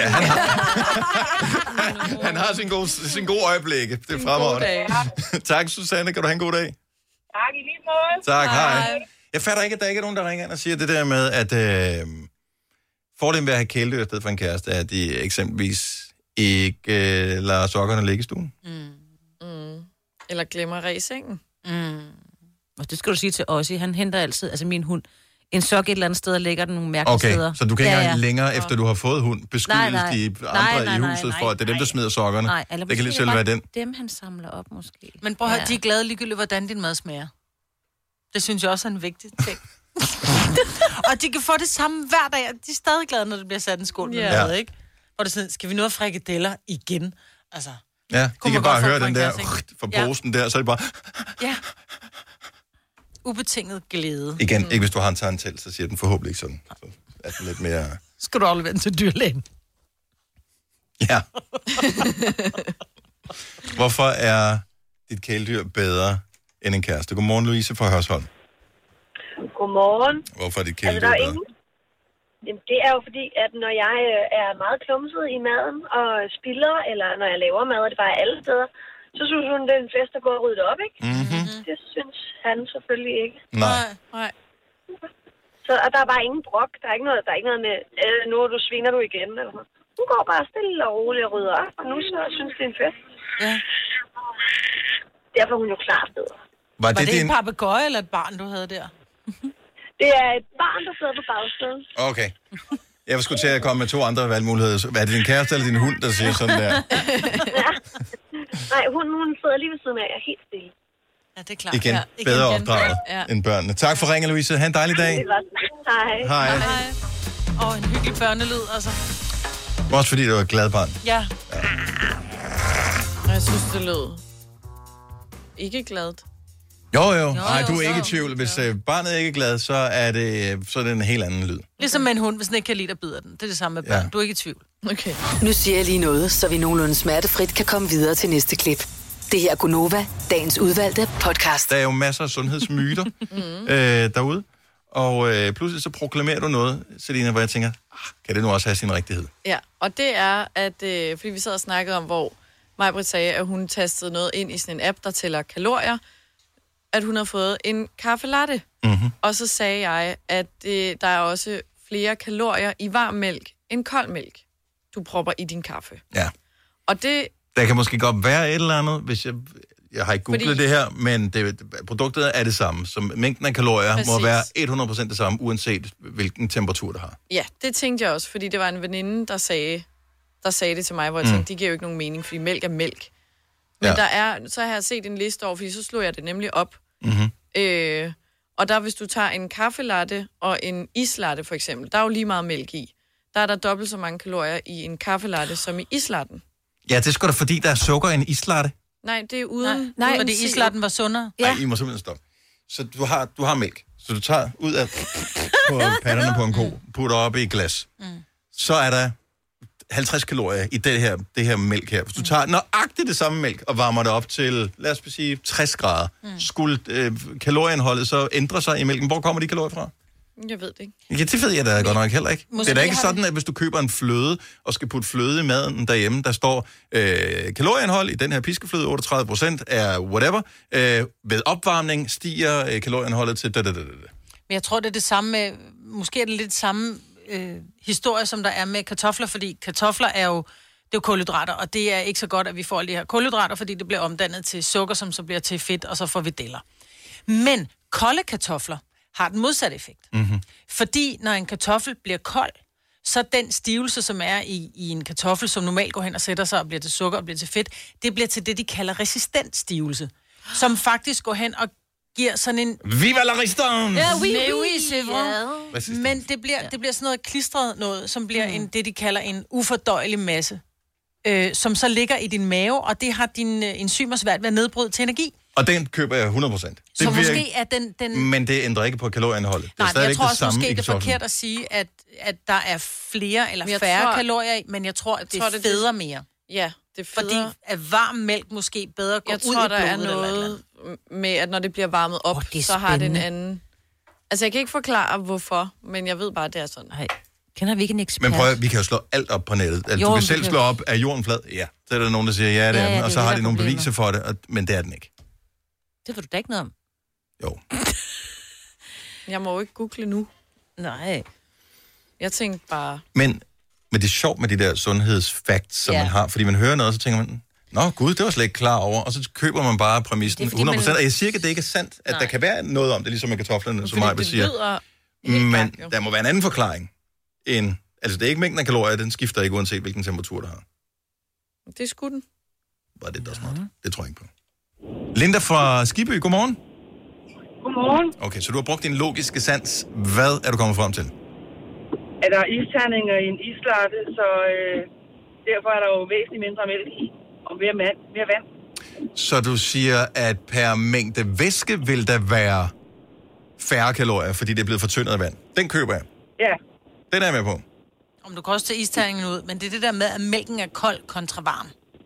Han har sin gode øjeblikke. Det er fremragende. Tak, Susanne. Kan du have en god dag? Tak, i lige måde. Tak, hej. Jeg fatter ikke, at der ikke er nogen, der ringer ind og siger det der med, at fordelen ved at have kæledyr i stedet for en kæreste, er, at de eksempelvis ikke lader sokkerne ligge i stuen. Eller glemmer ræs i sengen. Og det skal du sige til Ossie. Han henter altid, altså min hund, en sok et eller andet sted og lægger den nogle mærkelige Okay, steder. så du kan ikke engang længere, efter du har fået hund, beskyldes de andre i huset for, at det er dem, der smider sokkerne. Nej, eller det kan lige selv bare være den. dem, han samler op, måske. Men prøv at høre, de er glade ligegyldigt, hvordan din mad smager. Det synes jeg også er en vigtig ting. Og de kan få det samme hver dag, og de er stadig glade, når det bliver sat en skål med mad, ikke? Hvor det sådan, skal vi nu have frikadeller igen? Altså, ja, de kan bare høre den der fra posen der, så er det bare... Ja. Ubetinget glæde. Igen, ikke hvis du har en tarntel, så siger den forhåbentlig ikke sådan. Så er den lidt mere... Skal du aflevere den til dyrlægen? Ja. Hvorfor er dit kæledyr bedre end en kæreste? Godmorgen, Louise fra Hørsholm. Godmorgen. Hvorfor er dit kæledyr bedre? Jamen, det er jo fordi, at når jeg er meget klumset i maden og spilder, eller når jeg laver mad, og det bare er alle steder, så synes hun, det er en fest at gå og rydde op, ikke? Mm-hmm. Det synes han selvfølgelig ikke. Nej. Så og der er bare ingen brok. Der er ikke noget med, nu sviner du igen. Eller noget. Hun går bare stille og roligt og rydder op, og nu så synes det er en fest. Ja. Derfor er hun jo klart bedre. Var det en papegøje eller et barn, du havde der? Det er et barn, der sidder på bagsædet. Okay. Jeg var sgu til at komme med 2 andre valgmuligheder. Er det din kæreste eller din hund, der siger sådan der? Ja. Nej, hun sidder lige ved siden af. Jeg er helt stille. Ja, det er klart. Igen, bedre opdraget end børnene. Tak for ringen, Louise. Ha' en dejlig dag. Hej. Og en hyggelig børnelyd, altså. Også fordi det var et glad barn. Ja. Og jeg synes, det lød ikke gladt. Jo. Nej, du er ikke i tvivl. Hvis barnet ikke er glad, så er det en helt anden lyd. Ligesom med en hund, hvis den ikke kan lide, der bider den. Det er det samme med børn. Ja. Du er ikke i tvivl. Okay. Nu siger jeg lige noget, så vi nogenlunde smertefrit kan komme videre til næste klip. Det her er Gunova, dagens udvalgte podcast. Der er jo masser af sundhedsmyter derude. Og pludselig så proklamerer du noget, Selina, hvor jeg tænker, kan det nu også have sin rigtighed? Ja, og det er, at fordi vi sad og snakkede om, hvor Maj-Brit sagde, at hun tastede noget ind i sådan en app, der tæller kalorier, at hun har fået en kaffe latte. Mm-hmm. Og så sagde jeg, at der er også flere kalorier i varm mælk end kold mælk, du propper i din kaffe. Ja. Og det... Der kan måske godt være et eller andet, hvis jeg har ikke googlet det her, men produktet er det samme. Så mængden af kalorier må være 100% det samme, uanset hvilken temperatur det har. Ja, det tænkte jeg også, fordi det var en veninde, der sagde det til mig, hvor jeg tænkte, det giver jo ikke nogen mening, fordi mælk er mælk. Men så har jeg set en liste over, fordi så slog jeg det nemlig op. Mm-hmm. Og der, hvis du tager en kaffelatte og en islatte for eksempel, der er jo lige meget mælk i. Der er der dobbelt så mange kalorier i en kaffelatte som i islatten. Ja, det er sgu da fordi, der er sukker i en islatte. Nej, det er uden... Nej, fordi islatten var sundere. Nej, I må simpelthen stoppe. Så du har mælk. Så du tager ud af på patterne på en ko, putter op i et glas. Så er der 50 kalorier i det her mælk her. Hvis du tager nøjagtigt det samme mælk og varmer det op til, lad os sige, 60 grader, skulle kalorieindholdet så ændre sig i mælken? Hvor kommer de kalorier fra? Jeg ved det ikke. Ja, det ved jeg da godt nok heller ikke. Det er da ikke sådan, at hvis du køber en fløde og skal putte fløde i maden derhjemme, der står kalorieindhold i den her piskefløde, 38% er whatever. Ved opvarmning stiger kalorieindholdet til Men jeg tror, det er det samme med, måske er det lidt samme historie, som der er med kartofler, fordi kartofler er jo kulhydrater, og det er ikke så godt, at vi får de her kulhydrater, fordi det bliver omdannet til sukker, som så bliver til fedt, og så får vi deler. Men kolde kartofler har den modsatte effekt. Mm-hmm. Fordi når en kartoffel bliver kold, så den stivelse, som er i en kartoffel, som normalt går hen og sætter sig og bliver til sukker og bliver til fedt, det bliver til det, de kalder resistent stivelse, som faktisk går hen og giver sådan en... Viva la resistance! Ja, oui, c'est vrai. Men det bliver sådan noget klistret noget, som bliver det, de kalder en ufordøjelig masse, som så ligger i din mave, og det har dine enzymer svært ved at nedbryde til energi. Og den køber jeg 100%. Så måske er den... Men det ændrer ikke på kalorieindholdet. Nej, men jeg tror også måske, det er forkert at sige, at der er flere eller færre kalorier i, men jeg tror, at det fedder mere. Ja, det fedder. Fordi at varm mælk måske bedre går ud i blodet. Jeg tror, der er noget med, at når det bliver varmet op, så har det en anden... Altså, jeg kan ikke forklare, hvorfor, men jeg ved bare, at det er sådan. Nej. Kender vi ikke en ekspert? Men prøv at, vi kan jo slå alt op på nettet. Altså, du kan selv slå op, er jorden flad? Ja. Så er der nogen, der siger, ja, det er den. Og så har de nogle beviser for det, men det er den ikke. Det ved du da ikke noget om. Jo. Jeg må jo ikke google nu. Nej. Jeg tænkte bare... Men det er sjovt med de der sundhedsfacts, som man har. Fordi man hører noget, så tænker man, nå gud, det var slet ikke klar over. Og så køber man bare præmissen 100%. Og jeg siger ikke, at det ikke er sandt, at der kan være noget om det, ligesom med kartoflerne, som Maja siger. Men der må være en anden forklaring. Altså, det er ikke mængden af kalorier, den skifter ikke, uanset hvilken temperatur, der har. Det skulle den. Var det da smart? Det tror jeg ikke på. Linda fra Skibby, godmorgen. Godmorgen. Okay, så du har brugt din logiske sans. Hvad er du kommet frem til? Er der isterninger i en islatte, så derfor er der jo væsentligt mindre mælk i, og mere vand. Så du siger, at per mængde væske vil der være færre kalorier, fordi det er blevet fortyndet af vand. Den køber jeg. Ja. Den er jeg med på. Om du kan også tage isterningen ud, men det er det der med, at mælken er kold kontra varm.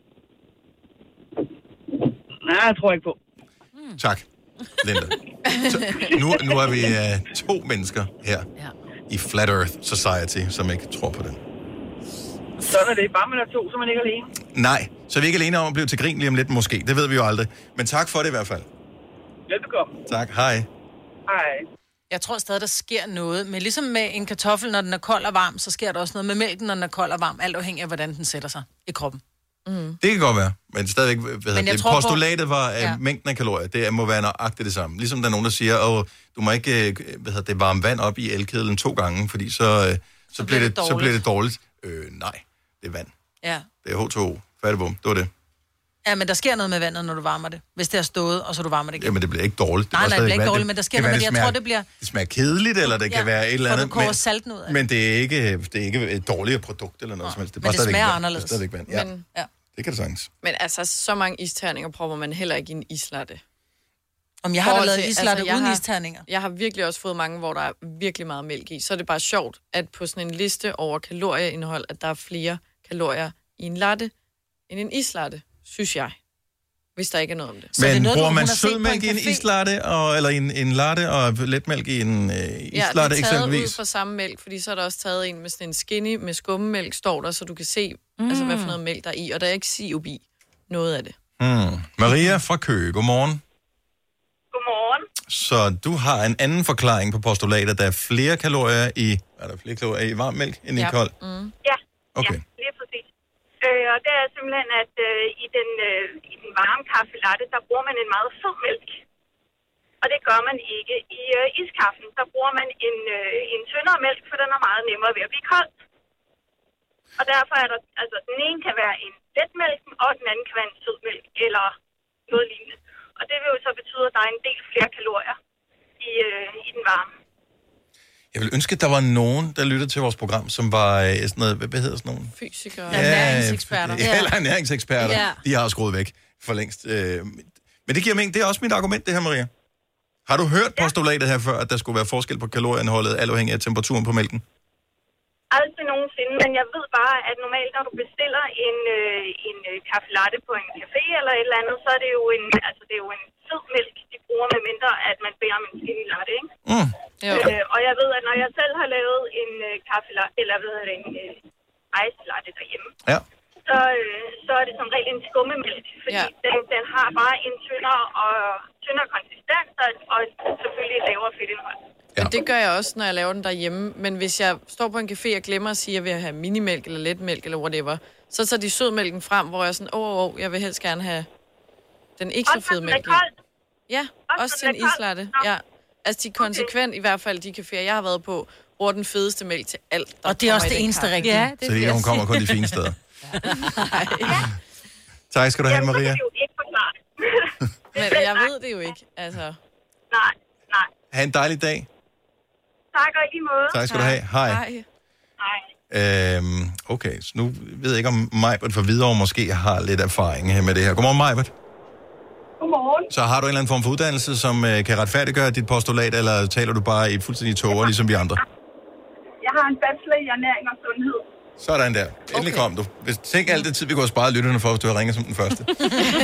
Nej, jeg tror ikke på. Tak, Linda. Så, nu er vi to mennesker her i Flat Earth Society, som ikke tror på den. Sådan er det. Bare man er to, så er man ikke alene. Nej, så er vi ikke alene om at blive til grin lige om lidt måske. Det ved vi jo aldrig. Men tak for det i hvert fald. Velbekomme. Tak, hej. Hej. Jeg tror stadig, der sker noget. Men ligesom med en kartoffel, når den er kold og varm, så sker der også noget med mælken, når den er kold og varm. Alt afhængig af, hvordan den sætter sig i kroppen. Mm. Det kan godt være, men stadigvæk, postulatet var, at mængden af kalorier, det må være nøjagtigt det samme. Ligesom der er nogen, der siger, du må ikke varme vand op i elkedlen 2 gange, fordi så bliver det dårligt. Nej, det er vand. Ja. Det er H2O. Færdigbom, det var det. Ja, men der sker noget med vandet, når du varmer det. Hvis det er stået, og så du varmer det igen. Jamen, det bliver ikke dårligt. Nej, det bliver ikke dårligt, men der sker noget med det. Jeg tror, det bliver... Det smager kedeligt, eller det kan være et eller andet. For du koger salten ud af det. Men det er ikke et dårligere produkt eller noget som helst. Men det smager anderledes. Det er stadigvæk vand. Ja. Men, det kan det sagtens. Men altså, så mange isterninger prøver man heller ikke i en islatte. Om jeg har da lavet islatte uden isterninger. Jeg har virkelig også fået mange, hvor der er virkelig meget mælk i. Så er det bare sjovt, at på sådan en liste over kalorieindhold, at der er flere kalorier i en latte end en islatte, synes jeg. Hvis der ikke er noget om det. Men noget, bruger man sødmælk i en islatte, eller en latte, og letmælk i en islatte eksempelvis? Ja, det er taget ud fra samme mælk, fordi så er der også taget en med sådan en skinny med skummemælk, står der, så du kan se, altså, hvad for noget mælk der er i, og der er ikke sirup i noget af det. Maria fra Køge, godmorgen. Godmorgen. Så du har en anden forklaring på postulatet, der er flere kalorier i, varm mælk end i kold? Ja, okay. Ja, lige præcis. Og det er simpelthen, at i den varme kaffe latte, der bruger man en meget sød mælk. Og det gør man ikke i iskaffen. Der bruger man en tyndere mælk, for den er meget nemmere ved at blive kold. Og derfor er der, altså den ene kan være en letmælk, og den anden kan være en sødmælk, eller noget lignende. Og det vil jo så betyde, at der er en del flere kalorier i den varme. Jeg vil ønske, at der var nogen, der lyttede til vores program, som var sådan noget, hvad hedder sådan nogen? Fysikere. Ja, næringseksperter. Ja, eller næringseksperter. Ja. De har skruet væk for længst. Men det giver mening. Det er også mit argument, det her, Maria. Har du hørt postulatet her før, at der skulle være forskel på kalorieindholdet, alt afhængig af temperaturen på mælken? Aldrig nogensinde, men jeg ved bare, at normalt, når du bestiller en kaffe latte på en café eller et eller andet, så er det jo en sød mælk, de bruger, med mindre at man beder om en skinny latte, ikke? Og jeg ved, at når jeg selv har lavet en kaffe latte, eller en ice latte derhjemme, så er det som regel en skummemælk, fordi den har bare en tyndere konsistens og selvfølgelig et lavere fedtindhold. Men det gør jeg også, når jeg laver den derhjemme. Men hvis jeg står på en café og glemmer at sige, at jeg vil have minimælk eller letmælk eller whatever, så tager de sødmælken frem, hvor jeg er sådan, jeg vil helst gerne have den ikke så fede mælk. Ja, også til en islatte. Ja. Altså de konsekvent, i hvert fald de caféer, jeg har været på, bruger den fedeste mælk til alt. Og det er også det eneste rigtige. Ja, så det er, hun kommer kun de fine steder. Tak skal du have, Maria. Jamen, så kan du ikke forklare det. Men jeg ved det jo ikke, altså. Nej. Ha' en dejlig dag. Tak, og i lige måde. Tak skal du have. Hej. Okay, så nu ved jeg ikke, om Majbert fra Hvidovre måske har lidt erfaring med det her. Godmorgen, Majbert. Godmorgen. Så har du en eller anden form for uddannelse, som kan retfærdiggøre dit postulat, eller taler du bare i fuldstændig tåger, ligesom vi andre? Jeg har en bachelor i ernæring og sundhed. Sådan der. Endelig kom du. Tænk alt det tid, vi kunne have sparet lytterne for, hvis du havde ringet som den første. Jeg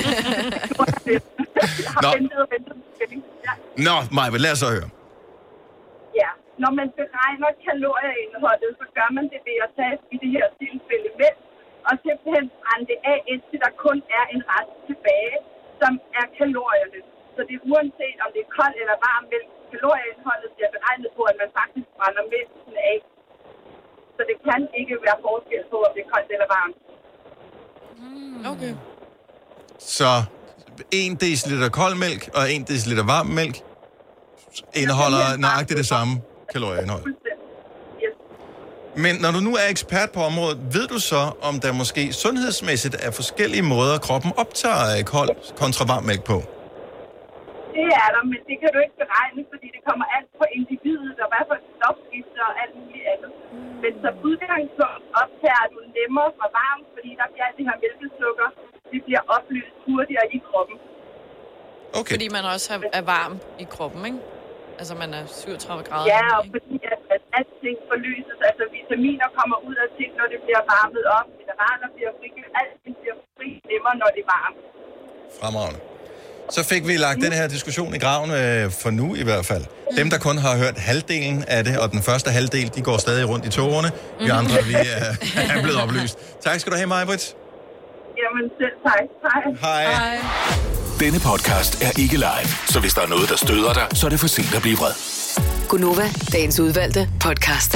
har ventet. Ja. Nå, Majbert, lad os så høre. Ja, når man beregner kalorieindholdet, så gør man det ved at tage i det her tilfælde mælk, og simpelthen brænde det af, indtil der kun er en rest tilbage, som er kalorierne. Så det er uanset, om det er kold eller varm mælk, kalorieindholdet bliver beregnet på, at man faktisk brænder mælken af. Så det kan ikke være forskel på, om det er koldt eller varmt. Okay. Så 1 deciliter kold mælk og 1 deciliter varm mælk indeholder nøjagtigt det samme. kalorieindhold. Men når du nu er ekspert på området, ved du så, om der måske sundhedsmæssigt er forskellige måder, kroppen optager kold kontra varm mælk på? Det er der, men det kan du ikke beregne, fordi det kommer alt på individet, og hvad for et stofskifte og alt muligt andet. Men så udgangspunkt optager du nemmere fra varmt, fordi der bliver alt det her mælkesukker, det bliver opløst hurtigere i kroppen. Okay. Fordi man også er varm i kroppen, ikke? Altså man er 37 grader. Ja, og fordi at alting forløses, altså vitaminer kommer ud af ting, når det bliver varmet op, mineraler bliver frigivet, alting bliver fri nemmere, når det er varmt. Fremragende. Så fik vi lagt den her diskussion i graven for nu i hvert fald. Dem, der kun har hørt halvdelen af det, og den første halvdel, de går stadig rundt i togerne. Vi andre, vi er blevet oplyst. Tak skal du have, Maj-Brit. Jamen selv tak. Hej. Denne podcast er ikke live, så hvis der er noget, der støder dig, så er det for sent at blive vred. Gunova, dagens udvalgte podcast.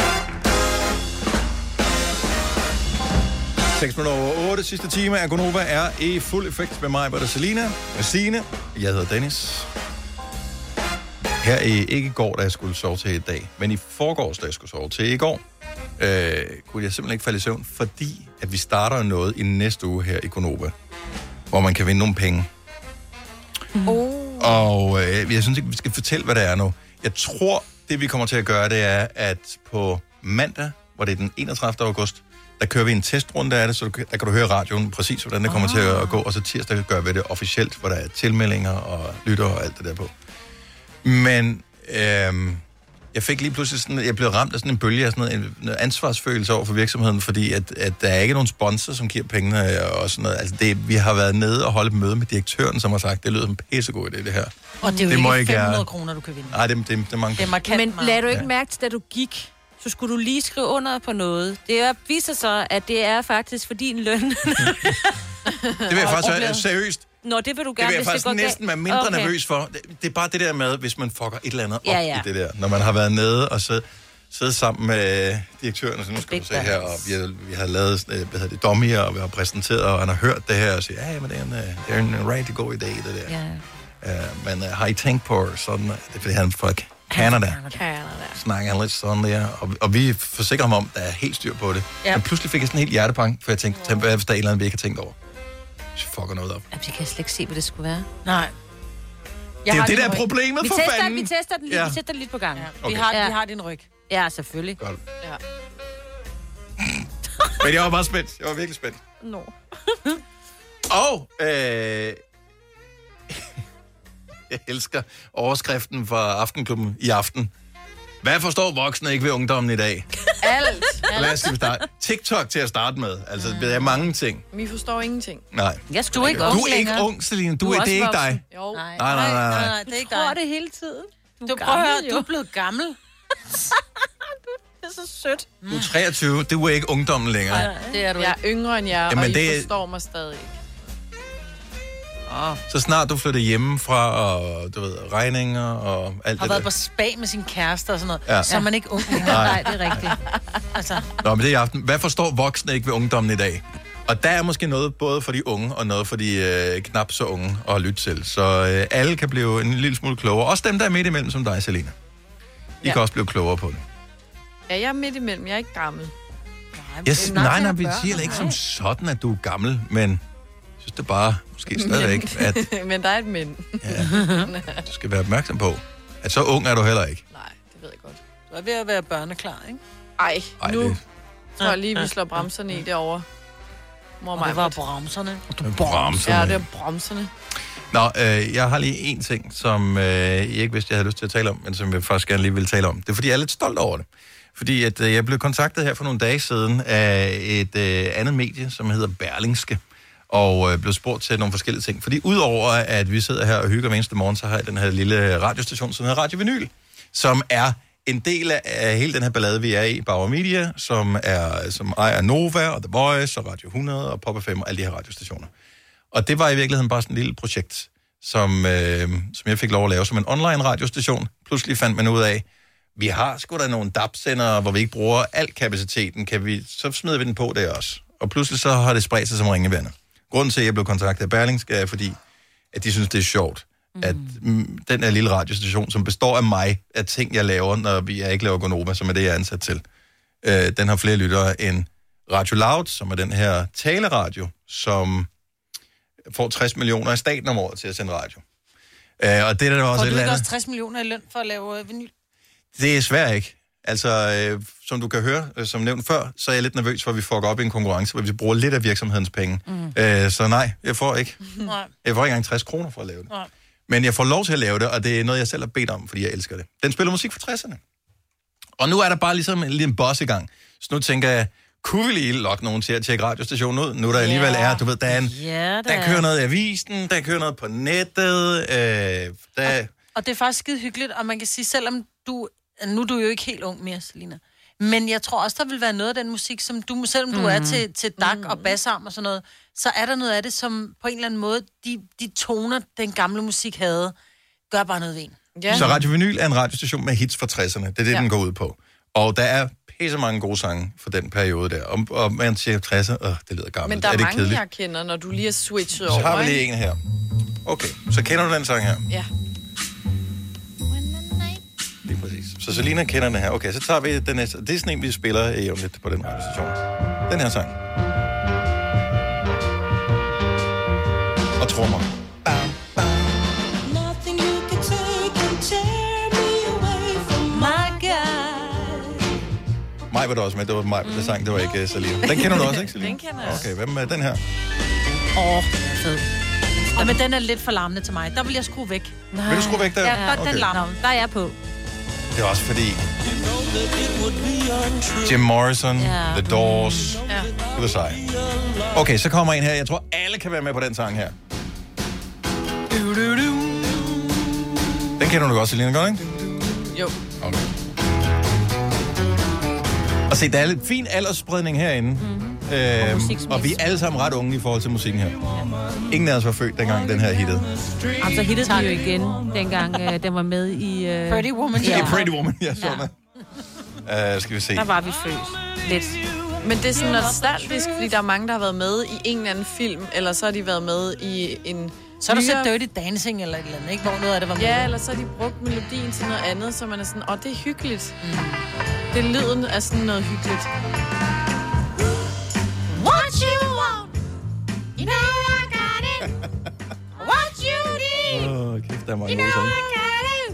6:08, sidste time af Gunova er i fuld effekt med mig, og Selina, med Signe. Jeg hedder Dennis. Her ikke i går, da jeg skulle sove til i dag, men i forgårs, da jeg skulle sove til i går, kunne jeg simpelthen ikke falde i søvn, fordi at vi starter noget i næste uge her i Gunova, hvor man kan vinde nogle penge. Og jeg synes ikke, vi skal fortælle, hvad det er nu. Jeg tror, det vi kommer til at gøre, det er, at på mandag, hvor det er den 31. august, der kører vi en testrunde af det, så der kan du høre radioen præcis, hvordan det kommer til at gå. Og så tirsdag gør vi det officielt, hvor der er tilmeldinger og lytter og alt det der på. Men jeg fik lige pludselig sådan, jeg blev ramt af sådan en bølge af sådan noget ansvarsfølelse over for virksomheden, fordi at der er ikke nogen sponsor, som giver pengene og sådan noget. Altså vi har været nede og holdt et møde med direktøren, som har sagt, det lyder en pissegod idé, det her. Og det er jo ikke 500 kroner, du kan vinde. Nej, det er mange. Det er markant. Men lad du ikke mærke til, da du gik, så skulle du lige skrive under på noget. Det viser sig, at det er faktisk for din løn. Det vil jeg faktisk være seriøst. Nå, det vil du gerne, det vil jeg faktisk næsten være mindre nervøs for. Det er bare det der med, hvis man fucker et eller andet op i det der. Når man har været nede og siddet sammen med direktøren, så nu skal du se her, og vi har lavet dummier, og vi har præsenteret, og han har hørt det her, og siger, ja, men det er en rigtig god idé, det der. Men har I tænkt på sådan, det er fordi han er fra Canada. Snakker han lidt sådan der, og vi forsikrer ham om, der er helt styr på det. Men pludselig fik jeg sådan en helt hjertepang, for jeg tænkte, hvad hvis der er et eller andet, vi ikke har tænkt over? Så fucker noget op. Jeg kan slet ikke se, hvad det skulle være. Nej. Det er det der problemet for fanden. Vi tester den lige, vi sætter den lidt på gang. Ja. Okay. Vi har din ryg. Ja, selvfølgelig. Godt. Ja. Men jeg var meget spændt. Jeg var virkelig spændt. Nå. Og jeg elsker overskriften fra Aftenklubben i aften. Hvad forstår voksne ikke ved ungdommen i dag? Alt. Lad os starte. TikTok til at starte med. Altså, det er mange ting. Vi forstår ingenting. Nej. Du er ikke ung. Du er ikke ung, Selina. Det er ikke dig. Jo. Nej. Det er ikke dig. Du tror det hele tiden. Du prøver at høre, du er blevet gammel. Det er så sødt. Du er 23. Du er ikke ungdommen længere. Nej, det er du Jeg ikke. er yngre end jer, Jamen, og I forstår mig stadig ikke. Så snart du flytter hjemmefra, og du ved, regninger og alt det der. Har været på spa med sin kæreste og sådan noget. Ja. Så er man ikke ung. Nej, det er rigtigt. Altså. Nå, men det er i aften. Hvad forstår voksne ikke ved ungdommen i dag? Og der er måske noget både for de unge, og noget for de knap så unge at lytte til. Så alle kan blive en lille smule klogere. Også dem, der er midt imellem, som dig, Selina. I kan også blive klogere på det. Ja, jeg er midt imellem. Jeg er ikke gammel. Nej, vi siger ikke som sådan, at du er gammel, men jeg synes det bare måske stadigvæk, at Men der er et men. du skal være opmærksom på, at så ung er du heller ikke. Nej, det ved jeg godt. Du er ved at være børneklar, ikke? Ej, nu det- tror jeg lige, vi slår bremserne i derovre. Og det var bremserne. Bremserne. Ja, det er bremserne. Nå, jeg har lige en ting, som jeg ikke vidste, jeg havde lyst til at tale om, men som jeg faktisk gerne lige vil tale om. Det er, fordi jeg er lidt stolt over det. Fordi at, jeg blev kontaktet her for nogle dage siden af et andet medie, som hedder Berlingske, og blev spurgt til nogle forskellige ting. Fordi udover at vi sidder her og hygger hver eneste morgen, så har jeg den her lille radiostation, som hedder Radio Vinyl, som er en del af hele den her ballade, vi er i, Bauer Media, som ejer Nova og The Voice og Radio 100 og Pop FM og alle de her radiostationer. Og det var i virkeligheden bare sådan et lille projekt, som jeg fik lov at lave som en online radiostation. Pludselig fandt man ud af, vi har sgu da nogle DAB-sendere, hvor vi ikke bruger al kapaciteten, så smider vi den på der også. Og pludselig så har det spredt sig som ringevandet. Grunden til, at jeg blev kontaktet af Berlingske, er fordi, at de synes, det er sjovt, at den her lille radiostation, som består af mig, af ting, jeg laver, når jeg ikke laver Gonova, som er det, jeg er ansat til, den har flere lyttere end Radio Loud, som er den her taleradio, som får 60 millioner af staten om året til at sende radio. Og det er der også får et du eller ikke andet. også 60 millioner i løn for at lave vinyl? Det er svært ikke. Altså, som du kan høre, som nævnt før, så er jeg lidt nervøs for, at vi fucker op i en konkurrence, hvor vi bruger lidt af virksomhedens penge. Så nej, jeg får ikke. Jeg får ikke engang 60 kroner for at lave det. Nej. Men jeg får lov til at lave det, og det er noget, jeg selv har bedt om, fordi jeg elsker det. Den spiller musik fra 60'erne. Og nu er der bare ligesom en lille boss i gang. Så nu tænker jeg, kunne vi lige lokke nogen til at tjekke radiostationen ud? Nu der alligevel er, du ved, der kører noget i avisen, der kører noget på nettet. Og det er faktisk skide hyggeligt, og man kan sige, selvom nu er du jo ikke helt ung mere, Selina, men jeg tror også, der vil være noget af den musik, som du, selvom du er til dak og bassarm og sådan noget, så er der noget af det, som på en eller anden måde, de toner, den gamle musik havde, gør bare noget ved en. Ja. Så Radio Vinyl er en radiostation med hits fra 60'erne. Det er det, den går ud på. Og der er pisse mange gode sange for den periode der. Og man siger 60'er, det lyder gammelt. Men der er det mange, kedeligt? jeg kender, når du lige har switchet over. Så har vi lige en her. Okay, så kender du den sang her? Ja. Lige præcis. Så Selina kender den her. Okay, så tager vi den næste. Det er sådan en, vi spiller om lidt på den radiostation. Den her sang. Og trommer. Mig var det også med, det var mig, der sang, det var ikke Selina. Den kender du også, ikke, Selina? Den kender jeg. Okay, hvem er den her? Fed. Ja, men den er lidt for larmende til mig. Der vil jeg skrue væk. Nej. Vil du skrue væk der? Ja, okay. Den larmer. Der er jeg på. Det er også fordi Jim Morrison, The Doors, det var sej. Okay, så kommer en her. Jeg tror, alle kan være med på den sang her. Den kender du godt, Selina, godt, ikke? Jo. Okay. Og se, der er lidt fin aldersspredning herinde. Og vi er alle sammen ret unge i forhold til musikken her. Ingen af os var født, dengang den her hittede. Altså hittede den jo igen, dengang den var med i... Pretty Woman. Ja, i Pretty Woman, ja, sådan skal vi se. Der var vi født. Lidt. Men det er sådan nostalgisk, fordi der er mange, der har været med i en eller anden film, eller så har de været med i en... Så har du set Dirty Dancing eller et eller andet, ikke? Hvor noget af det var med. Ja, eller så har de brugt melodien til noget andet, så man er sådan, det er hyggeligt. Det lyden er sådan noget hyggeligt. What you want, you know I got it. What you need, kæft, der er mange you know gode sange. I got it.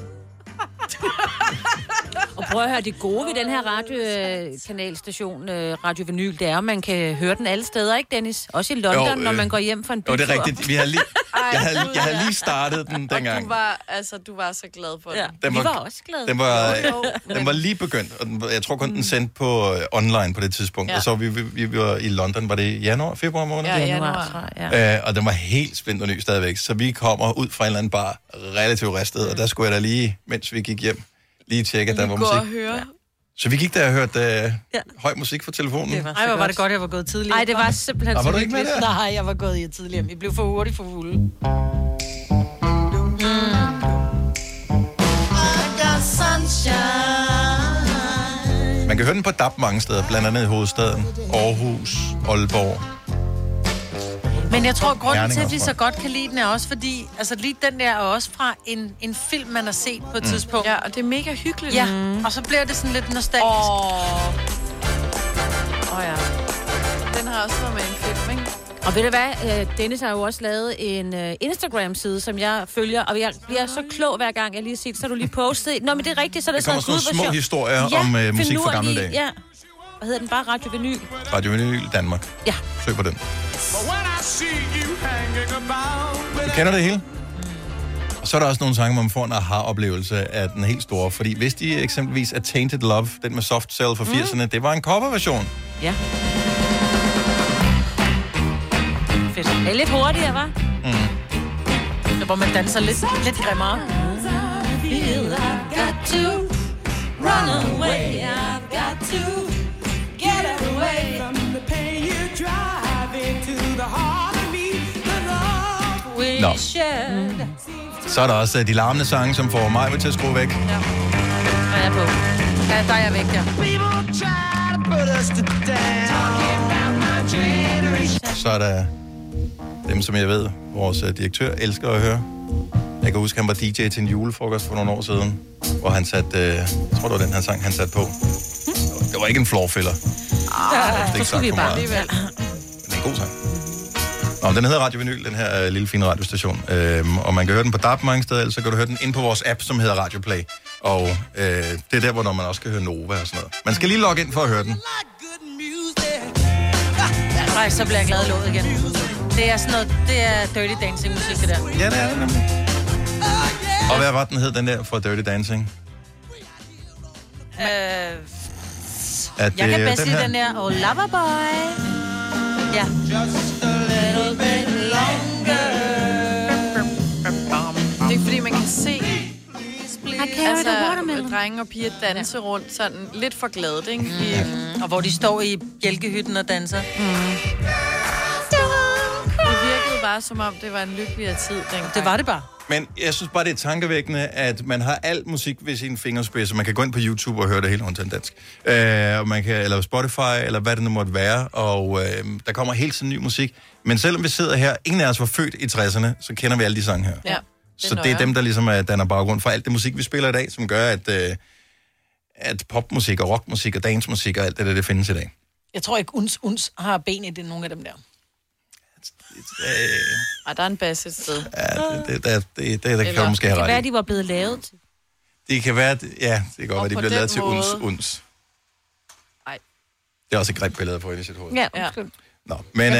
Og prøv at høre, det gode ved den her radiokanalstation, Radio Vinyl, det er, at man kan høre den alle steder, ikke Dennis? Også i London, når man går hjem for en bytur. Jo, det er rigtigt. Vi har lige, jeg havde lige startet den dengang. Du var så glad for den. Vi var også glade. Den var lige begyndt, og jeg tror kun den sendte på online på det tidspunkt. Ja. Og så vi var i London, var det i januar, februar måned? Ja, januar. Og den var helt spændt og ny stadigvæk. Så vi kommer ud fra en eller anden bar, relativt ristet, og der skulle jeg da lige, mens vi gik hjem, lige tjekke, at der var musik. Ja. Så vi gik der og hørte høj musik fra telefonen. Ej, hvor var det godt, jeg var gået tidligere. Nej, det var simpelthen så hyggeligt. Var du ikke med der? Nej, jeg var gået tidligere. Vi blev for hurtigt for fulde. Man kan høre den på DAB mange steder, blandt andet i hovedstaden, Aarhus, Aalborg. Men jeg tror, grunden til, at vi så godt kan lide den, er også fordi, altså lige den der er også fra en film, man har set på et tidspunkt. Ja, og det er mega hyggeligt. Ja, og så bliver det sådan lidt nostalgisk. Ja. Den har også været med en film, ikke? Og ved du hvad, Dennis har jo også lavet en Instagram-side, som jeg følger, og jeg bliver så klog hver gang, jeg lige set, så har du lige postet. Nå, men det er rigtigt, så er det sådan nogle små historier om musik fra gamle dage. Ja. Hvad hedder den bare? Radio Vinyl? Radio Vinyl Danmark. Ja. Søg på den. Du kender det hele? Og så er der også nogle sange, hvor man får en aha-oplevelse af den helt store. Fordi hvis de eksempelvis er Tainted Love, den med Soft Cell fra 80'erne, det var en coverversion. Ja. Fedt. Det er lidt hurtigere, hva'? Det, hvor man danser lidt grimmere. Nå. Så er der også de larmende sange, som får mig til at skrue væk. Ja. Der er jeg på. Ja, der er jeg væk, ja. Så er der dem, som jeg ved, vores direktør elsker at høre. Jeg kan huske, han var DJ til en julefrokost for nogle år siden, hvor han satte, jeg tror det var den her sang, han satte på. Det var ikke en floorfiller. Så skulle vi bare alligevel. Men det er en god sang. Nå, den hedder Radio Vinyl, den her lille fine radiostation. Og man kan høre den på DAB mange steder, eller så kan du høre den ind på vores app, som hedder Radio Play. Og det er der, hvor man også kan høre Nova og sådan noget. Man skal lige logge ind for at høre den. Nej, så bliver jeg glad i låget igen. Det er sådan noget, det er Dirty Dancing musik, det der. Ja, det er det nemlig. Og hvad var den hed, den der fra Dirty Dancing? Jeg kan bedst lide den der, Oh Loverboy. Ja. Det er ikke fordi, man kan se drenge og piger danse rundt sådan lidt for gladet, ikke? Og hvor de står i bjælkehytten og danser. Det virkede bare som om, det var en lykkeligere tid dengang. Det var det bare. Men jeg synes bare, det er tankevækkende, at man har al musik ved sin fingerspids, man kan gå ind på YouTube og høre det hele undtagen dansk. Og man kan, eller Spotify, eller hvad det nu måtte være, og der kommer hele tiden ny musik. Men selvom vi sidder her, ingen af os var født i 60'erne, så kender vi alle de sange her. Ja, så det er dem, der ligesom danner baggrund for alt det musik, vi spiller i dag, som gør, at popmusik og rockmusik og dancemusik og alt det findes i dag. Jeg tror ikke, uns har ben i det, nogle af dem der. Der er en basse et sted. Ja, det kan du måske have ret i. Det kan være, de var blevet lavet til. Det kan være, ja, det kan godt være, de bliver lavet til uns. Nej. Det er også et grimt billede på i sit hoved. Ja. Nå, men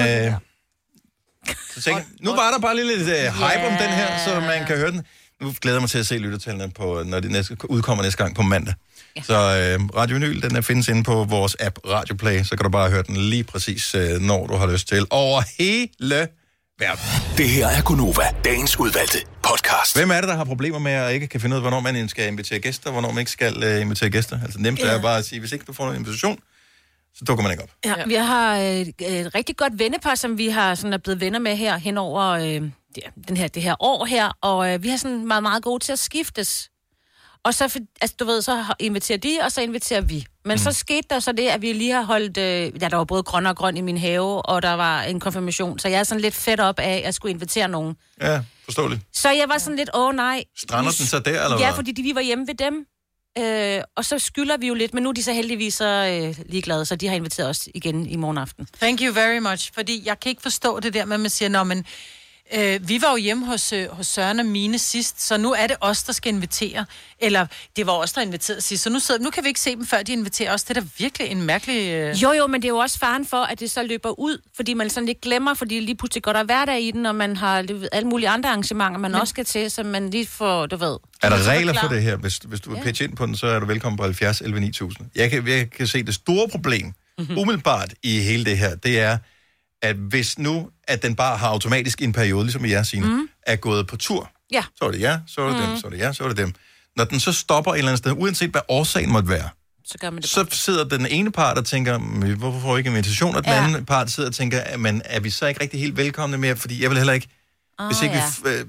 så tænker, nu var der bare lige lidt hype om den her, så man kan høre den. Nu glæder jeg mig til at se lyttertallene på, når det udkommer næste gang på mandag. Ja. Så Radio Vinyl, den findes inde på vores app Radio Play, så kan du bare høre den lige præcis, når du har lyst til, over hele verden. Det her er Gunova, dagens udvalgte podcast. Hvem er det, der har problemer med at ikke kan finde ud af, hvornår man skal invitere gæster, hvornår man ikke skal invitere gæster? Altså nemt er bare at sige, hvis ikke du får nogen invitation, så dukker man ikke op. Ja, vi har et rigtig godt vennepar, som vi har sådan er blevet venner med her hen over det her år her, og vi har sådan meget, meget gode til at skiftes. Og så, altså du ved, så inviterer de, og så inviterer vi. Men så skete der så det, at vi lige har holdt, der var både grøn og grøn i min have, og der var en konfirmation, så jeg er sådan lidt fedt op af, at jeg skulle invitere nogen. Ja, forståeligt. Så jeg var sådan lidt, nej. Strander den så der, eller hvad? Ja, fordi vi var hjemme ved dem. Og så skylder vi jo lidt, men nu er de så heldigvis ligeglade, så de har inviteret os igen i morgen aften. Thank you very much, fordi jeg kan ikke forstå det der med, at man siger, nå, men vi var jo hjemme hos Søren og Mine sidst, så nu er det os, der skal invitere. Eller det var os, der inviterede sidst, så nu kan vi ikke se dem, før de inviterer os. Det er da virkelig en mærkelig... Jo, men det er jo også faren for, at det så løber ud, fordi man sådan lidt glemmer, fordi lige pludselig går der hverdag i den, og man har alle mulige andre arrangementer, man også skal til, så man lige får, du ved... Er der regler for det her? Hvis du vil pitche ind på den, så er du velkommen på 70 11 9000. Jeg kan se det store problem, umiddelbart i hele det her, det er, at hvis nu, at den bare har automatisk i en periode, ligesom i jer, Signe, er gået på tur, så er det jer, så er det dem, så er det jer, så er det dem. Når den så stopper et eller andet sted, uanset hvad årsagen måtte være, så sidder den ene part og tænker, hvorfor får jeg ikke invitation? Og den anden part sidder og tænker, men er vi så ikke rigtig helt velkomne mere? Fordi jeg vil heller ikke, hvis ikke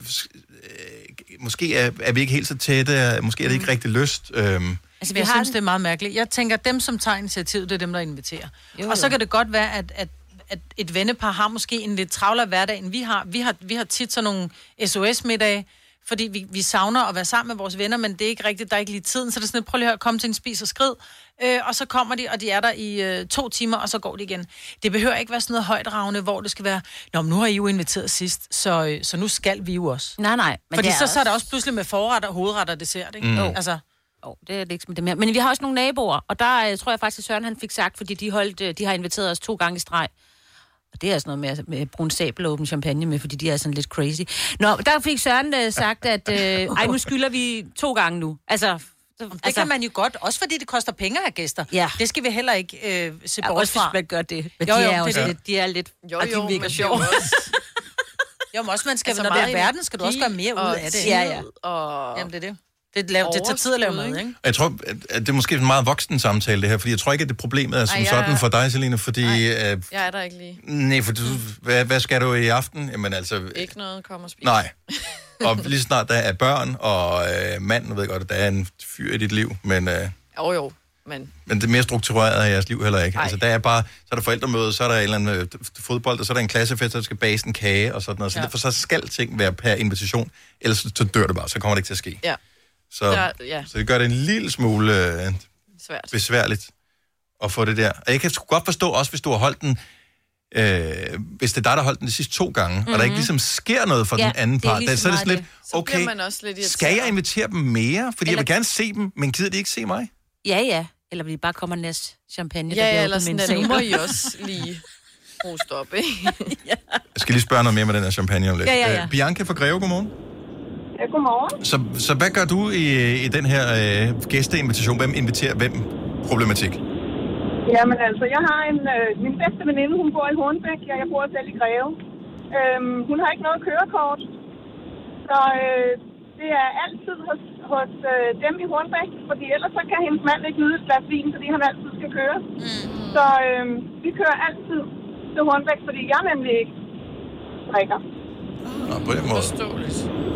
måske er vi ikke helt så tætte, måske er det ikke rigtig lyst. Altså, jeg synes, det er meget mærkeligt. Jeg tænker, dem, som tager initiativet, det er dem, der inviterer. Og så kan det godt være, at et vennepar har måske en lidt travlere hverdag, end vi har. Vi har tit sådan nogle SOS-middage, fordi vi savner at være sammen med vores venner, men det er ikke rigtigt, der er ikke lige tiden, så det er sådan, prøv lige at komme til en spis og skrid, og så kommer de, og de er der i 2 timer, og så går de igen. Det behøver ikke være sådan noget højdragende, hvor det skal være, nå, men nu har I jo inviteret sidst, så nu skal vi jo også. Nej. Men fordi så er der også pludselig med forretter, hovedretter og dessert, ikke? Altså... det er liksom det mere. Men vi har også nogle naboer, og der tror jeg faktisk, at Søren han fik sagt, fordi de har inviteret os 2 gange i streg. Og det er sådan noget med brun sabel og åben champagne med, fordi de er sådan lidt crazy. Nå, der fik Søren sagt, at nu skylder vi 2 gange nu. Altså, det kan man jo godt, også fordi det koster penge at have gæster. Ja. Det skal vi heller ikke se bort også, fra. Hvis man gør det. Men jo, de er lidt... Jo, de virker sjovt. Jo, men også man skal, altså, når det er verden, skal du også gøre mere ud af det. Ja. Jamen, det er det. Det tager tid at lave mad, ikke? Jeg tror, at det er måske en meget voksen samtale, det her, fordi jeg tror ikke, at det problemet er som sådan for dig, Selina, fordi... jeg er der ikke lige. Nej, for hvad skal du i aften? Jamen altså... Ikke noget, kom og spise. Nej. Og lige snart der er børn, og mand, jeg ved godt, at der er en fyr i dit liv, men... Jo. Men det er mere struktureret af jeres liv heller ikke. Altså, der er bare, så er der forældremøde, så er der en eller anden fodbold, og så er der en klassefest, der skal bages en kage og sådan noget. Så derfor så skal ting være per invitation, ellers så dør det bare, så kommer det ikke til at ske. Ja. Så det gør det en lille smule besværligt at få det der. Og jeg kan sgu godt forstå også, hvis du har holdt den, hvis det er dig, der holdt den de sidste 2 gange, og der ikke ligesom sker noget for den anden part, så er det sådan lidt, okay, skal jeg invitere dem mere? Fordi jeg vil gerne se dem, men gider de ikke se mig? Ja. Eller vil I bare komme og næste champagne? Ja, eller sådan, nu må I også lige hoste op, ikke? Jeg skal lige spørge noget mere med den her champagne om lidt. Ja. Bianca fra Greve, godmorgen. Ja, godmorgen. Så hvad gør du i den her gæsteinvitation? Hvem inviterer hvem problematik? Jamen altså, jeg har min bedste veninde, hun bor i Hornbæk, og jeg bor selv i Greve. Hun har ikke noget kørekort, så det er altid hos dem i Hornbæk, fordi ellers så kan hendes mand ikke nyde et glas vin, fordi han altid skal køre. Så vi kører altid til Hornbæk, fordi jeg nemlig ikke drikker. Nå, på den måde. Forståeligt.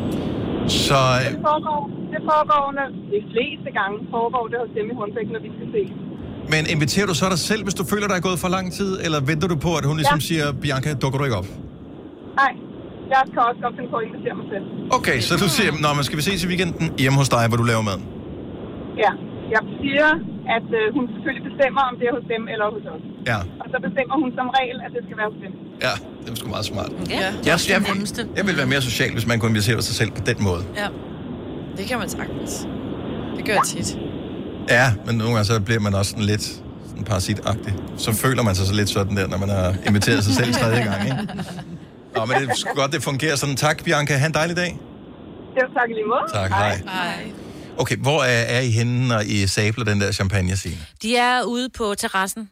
Så det foregår de fleste gange foregår det hos dem i Hornbæk, når vi skal se. Men inviterer du så dig selv, hvis du føler, der er gået for lang tid, eller venter du på, at hun ligesom siger, Bianca, dukker du ikke op? Nej, jeg kan også godt finde på at invitere mig selv. Okay, så du siger, nå, men skal vi ses i weekenden hjemme hos dig, hvor du laver mad? Ja, jeg siger, at hun selvfølgelig bestemmer, om det er hos dem eller hos os. Ja. Og så bestemmer hun som regel, at det skal være hos dem. Ja, det er sgu meget smart. Ja, Jeg vil være mere social, hvis man kunne invitere sig selv på den måde. Ja, det kan man sagtens. Det gør jeg tit. Ja, men nogle gange så bliver man også sådan lidt sådan parasitagtig. Så føler man sig så lidt sådan der, når man har inviteret sig selv 3. gang, ikke? Nå, men det er godt, det fungerer sådan. Tak, Bianca. Ha' en dejlig dag. Jo, tak i lige måde. Tak, hej. Okay, hvor er I henne, når I sabler den der champagne, Signe? De er ude på terrassen.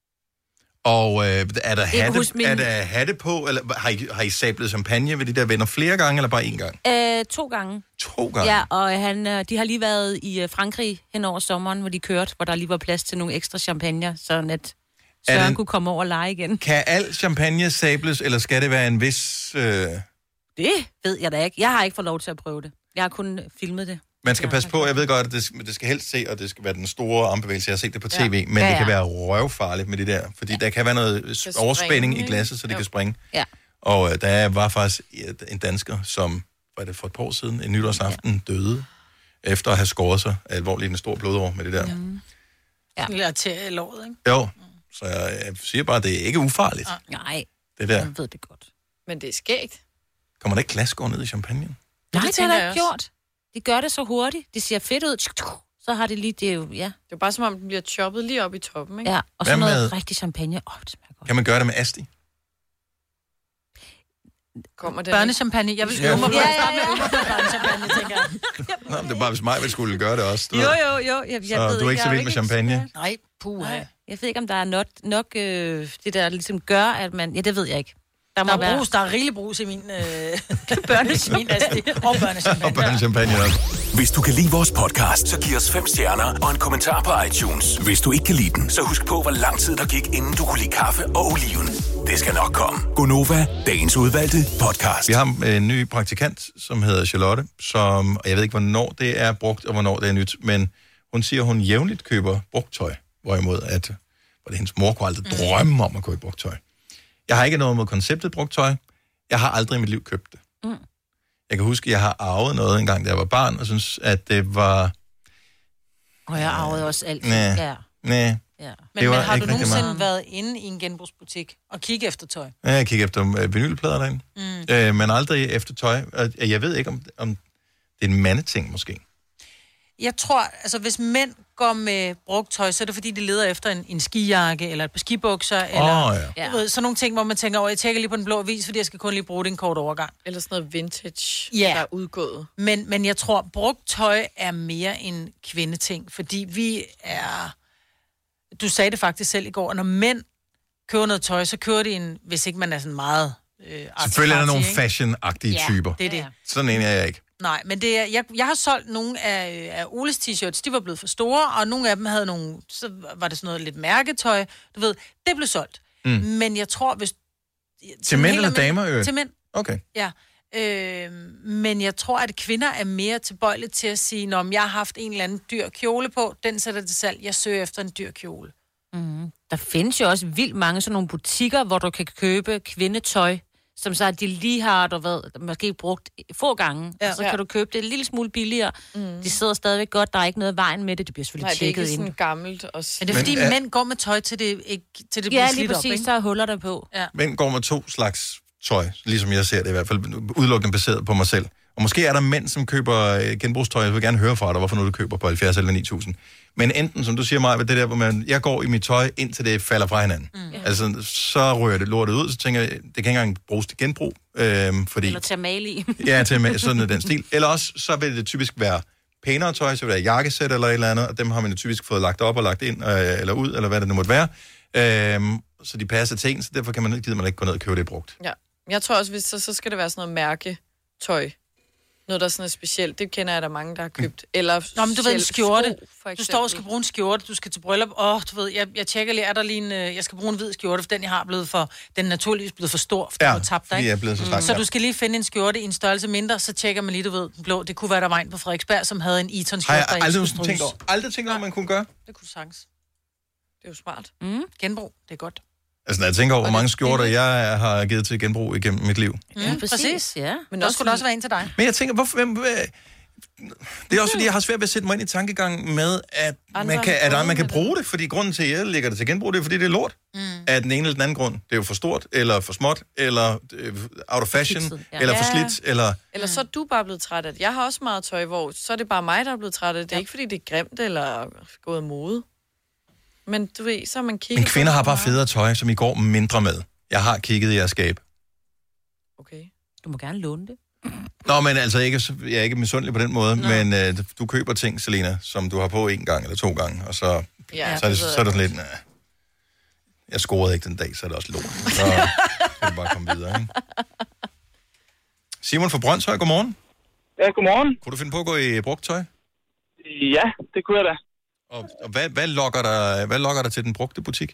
Og er der hatte på, eller har I sablet champagne ved de der venner flere gange, eller bare 1 gang? 2 gange. 2 gange? Ja, og de har lige været i Frankrig hen over sommeren, hvor de kørte, hvor der lige var plads til nogle ekstra champagne, så at Søren kunne komme over og lege igen. Kan al champagne sables, eller skal det være en vis... Det ved jeg da ikke. Jeg har ikke fået lov til at prøve det. Jeg har kun filmet det. Man skal passe på, jeg ved godt, at det skal helst se, og det skal være den store armbevægelse. Jeg har set det på tv, men det kan være røvfarligt med det der, fordi der kan være noget overspænding i glasset, så det kan springe. Ja. Og der var faktisk en dansker, som, var det for et par år siden, en nytårsaften døde, efter at have skåret sig alvorligt en stor blodår med det der. Ja. Eller til låret, ikke? Jo, så jeg siger bare, at det er ikke ufarligt. Nej, det der. jeg ved det godt. Men det er skægt. Kommer der ikke glasskår ned i champagnen? Nej, det har der ikke gjort. De gør det så hurtigt. Det ser fedt ud. Så har det lige det jo, ja. Det er bare som om, den bliver choppet lige op i toppen, ikke? Ja, og så noget rigtig champagne. Det smager godt. Kan man gøre det med asti? Kommer det børnechampagne. Jeg vil øve mig på at starte med at øve mig på børnechampagne, tænker jeg. Nå, men det er bare, hvis mig ville skulle gøre det også. Jo. Jeg så ved du er ikke så vild med champagne? Nej, puha. Jeg ved ikke, om der er nok det der ligesom gør, at man... Ja, det ved jeg ikke. Der er rigelig brus i min børnechampagne. Og børnechampagne. Og børnechampagne også. Hvis du kan lide vores podcast, så giv os 5 stjerner og en kommentar på iTunes. Hvis du ikke kan lide den, så husk på, hvor lang tid der gik, inden du kunne lide kaffe og oliven. Det skal nok komme. Gonova, dagens udvalgte podcast. Vi har en ny praktikant, som hedder Charlotte, og jeg ved ikke, hvornår det er brugt, og hvornår det er nyt, men hun siger, at hun jævnligt køber brugt tøj, hvorimod at hendes mor kunne aldrig drømme om at købe brugt tøj. Jeg har ikke noget mod konceptet brugt tøj. Jeg har aldrig i mit liv købt det. Jeg kan huske, at jeg har arvet noget engang, da jeg var barn, og synes, at det var... Og jeg arvede også alt. Nej. Men har du nogensinde været inde i en genbrugsbutik og kigge efter tøj? Ja, jeg kigger efter vinylplader derinde. Men aldrig efter tøj. Jeg ved ikke, om det er en mandeting, måske. Jeg tror, altså hvis mænd går med brugt tøj, så er det fordi, de leder efter en skijakke, eller et par skibukser, eller ved, sådan nogle ting, hvor man tænker, jeg tjekker lige på den blå avis, fordi jeg skal kun lige bruge det en kort overgang. Eller sådan noget vintage, der er udgået. Men jeg tror, brugt tøj er mere en kvindeting, fordi vi er... Du sagde det faktisk selv i går, når mænd køber noget tøj, så køber de hvis ikke man er sådan meget... Selvfølgelig er der nogle fashion-agtige typer. Det er det. Sådan en er jeg ikke. Nej, men det er, jeg har solgt nogle af Oles t-shirts, de var blevet for store, og nogle af dem havde nogle, så var det sådan noget lidt mærketøj, du ved, det blev solgt. Men jeg tror, hvis... Til mænd eller damer? Til mænd. Okay. Ja, Men jeg tror, at kvinder er mere tilbøjelige til at sige, om jeg har haft en eller anden dyr kjole på, den sætter til salg, jeg søger efter en dyr kjole. Der findes jo også vildt mange sådan nogle butikker, hvor du kan købe kvindetøj, som så de lige har, du ved, måske brugt få gange, og så kan du købe det en lille smule billigere. De sidder stadigvæk godt, der er ikke noget i vejen med det, det bliver selvfølgelig tjekket ind. Nej, det er ikke sådan gammelt også. Men det er fordi, mænd går med tøj til det, ikke, til det bliver slidt op, præcis, så er huller der på. Ja. Mænd går med 2 slags tøj, ligesom jeg ser det i hvert fald, udelukkende baseret på mig selv. Og måske er der mænd, som køber genbrugstøj, jeg vil gerne høre fra dig, hvorfor nu du køber på 70 eller 9000. Men enten, som du siger mig, det der, hvor jeg går i mit tøj, indtil det falder fra hinanden. Altså, så rører det lortet ud, så tænker jeg, det kan ikke engang bruges til genbrug. Fordi, eller til at male i. Ja, til at male, sådan den stil. Eller også, så vil det typisk være pænere tøj, så vil det være jakkesæt eller et eller andet, og dem har man jo typisk fået lagt op og lagt ind, eller ud, eller hvad det nu måtte være. Så de passer til en, så derfor gider man ikke gå ned og købe det brugt. Ja. Jeg tror også, hvis så skal det være sådan noget mærketøj. Noget, der er sådan specielt. Det kender jeg, der er mange, der har købt. Eller nå, men du ved, en skjorte. Du står og skal bruge en skjorte, du skal til bryllup. Du ved, jeg tjekker lige, er der lige en... Jeg skal bruge en hvid skjorte, for den, jeg har blevet for... Den er naturligvis blevet for stor, for du har tabt dig, ikke? Er blevet så slank, så du skal lige finde en skjorte i en størrelse mindre, så tjekker man lige, du ved, den blå. Det kunne være, der var en på Frederiksberg, som havde en Eton-skjorte, der aldrig tænkt over, man kunne gøre? Det kunne du sagtens. Det er jo smart. Genbrug, det er godt. Altså, når jeg tænker over, hvor mange skjorter jeg har givet til genbrug igennem mit liv. Ja, præcis. Ja. Men der skulle også være en til dig. Men jeg tænker, hvorfor... Det er også fordi, jeg har svært ved at sætte mig ind i tankegangen med, at man kan bruge det, fordi grunden til, at jeg lægger det til genbrug, det er, fordi det er lort. Af den ene eller den anden grund. Det er jo for stort, eller for småt, eller out of fashion, eller for slidt, eller... Eller så er du bare blevet træt af det. Jeg har også meget tøj, hvor så er det bare mig, der er blevet træt af det. Det er ikke, fordi det er grimt, eller gået af mode. Men du ved, så har man kigget... Men kvinder har bare federe tøj, som I går mindre med. Jeg har kigget i jeres skab. Okay. Du må gerne låne det. Nå, men altså, jeg er ikke misundelig på den måde, men du køber ting, Selena, som du har på 1 gang eller 2 gange, og så er det sådan lidt... Jeg scorede ikke den dag, så er det også lort. Så kan du bare komme videre, ikke? Simon fra Brønshøj, godmorgen. Ja, godmorgen. Kunne du finde på at gå i brugt tøj? Ja, det kunne jeg da. Og hvad lokker dig til den brugte butik?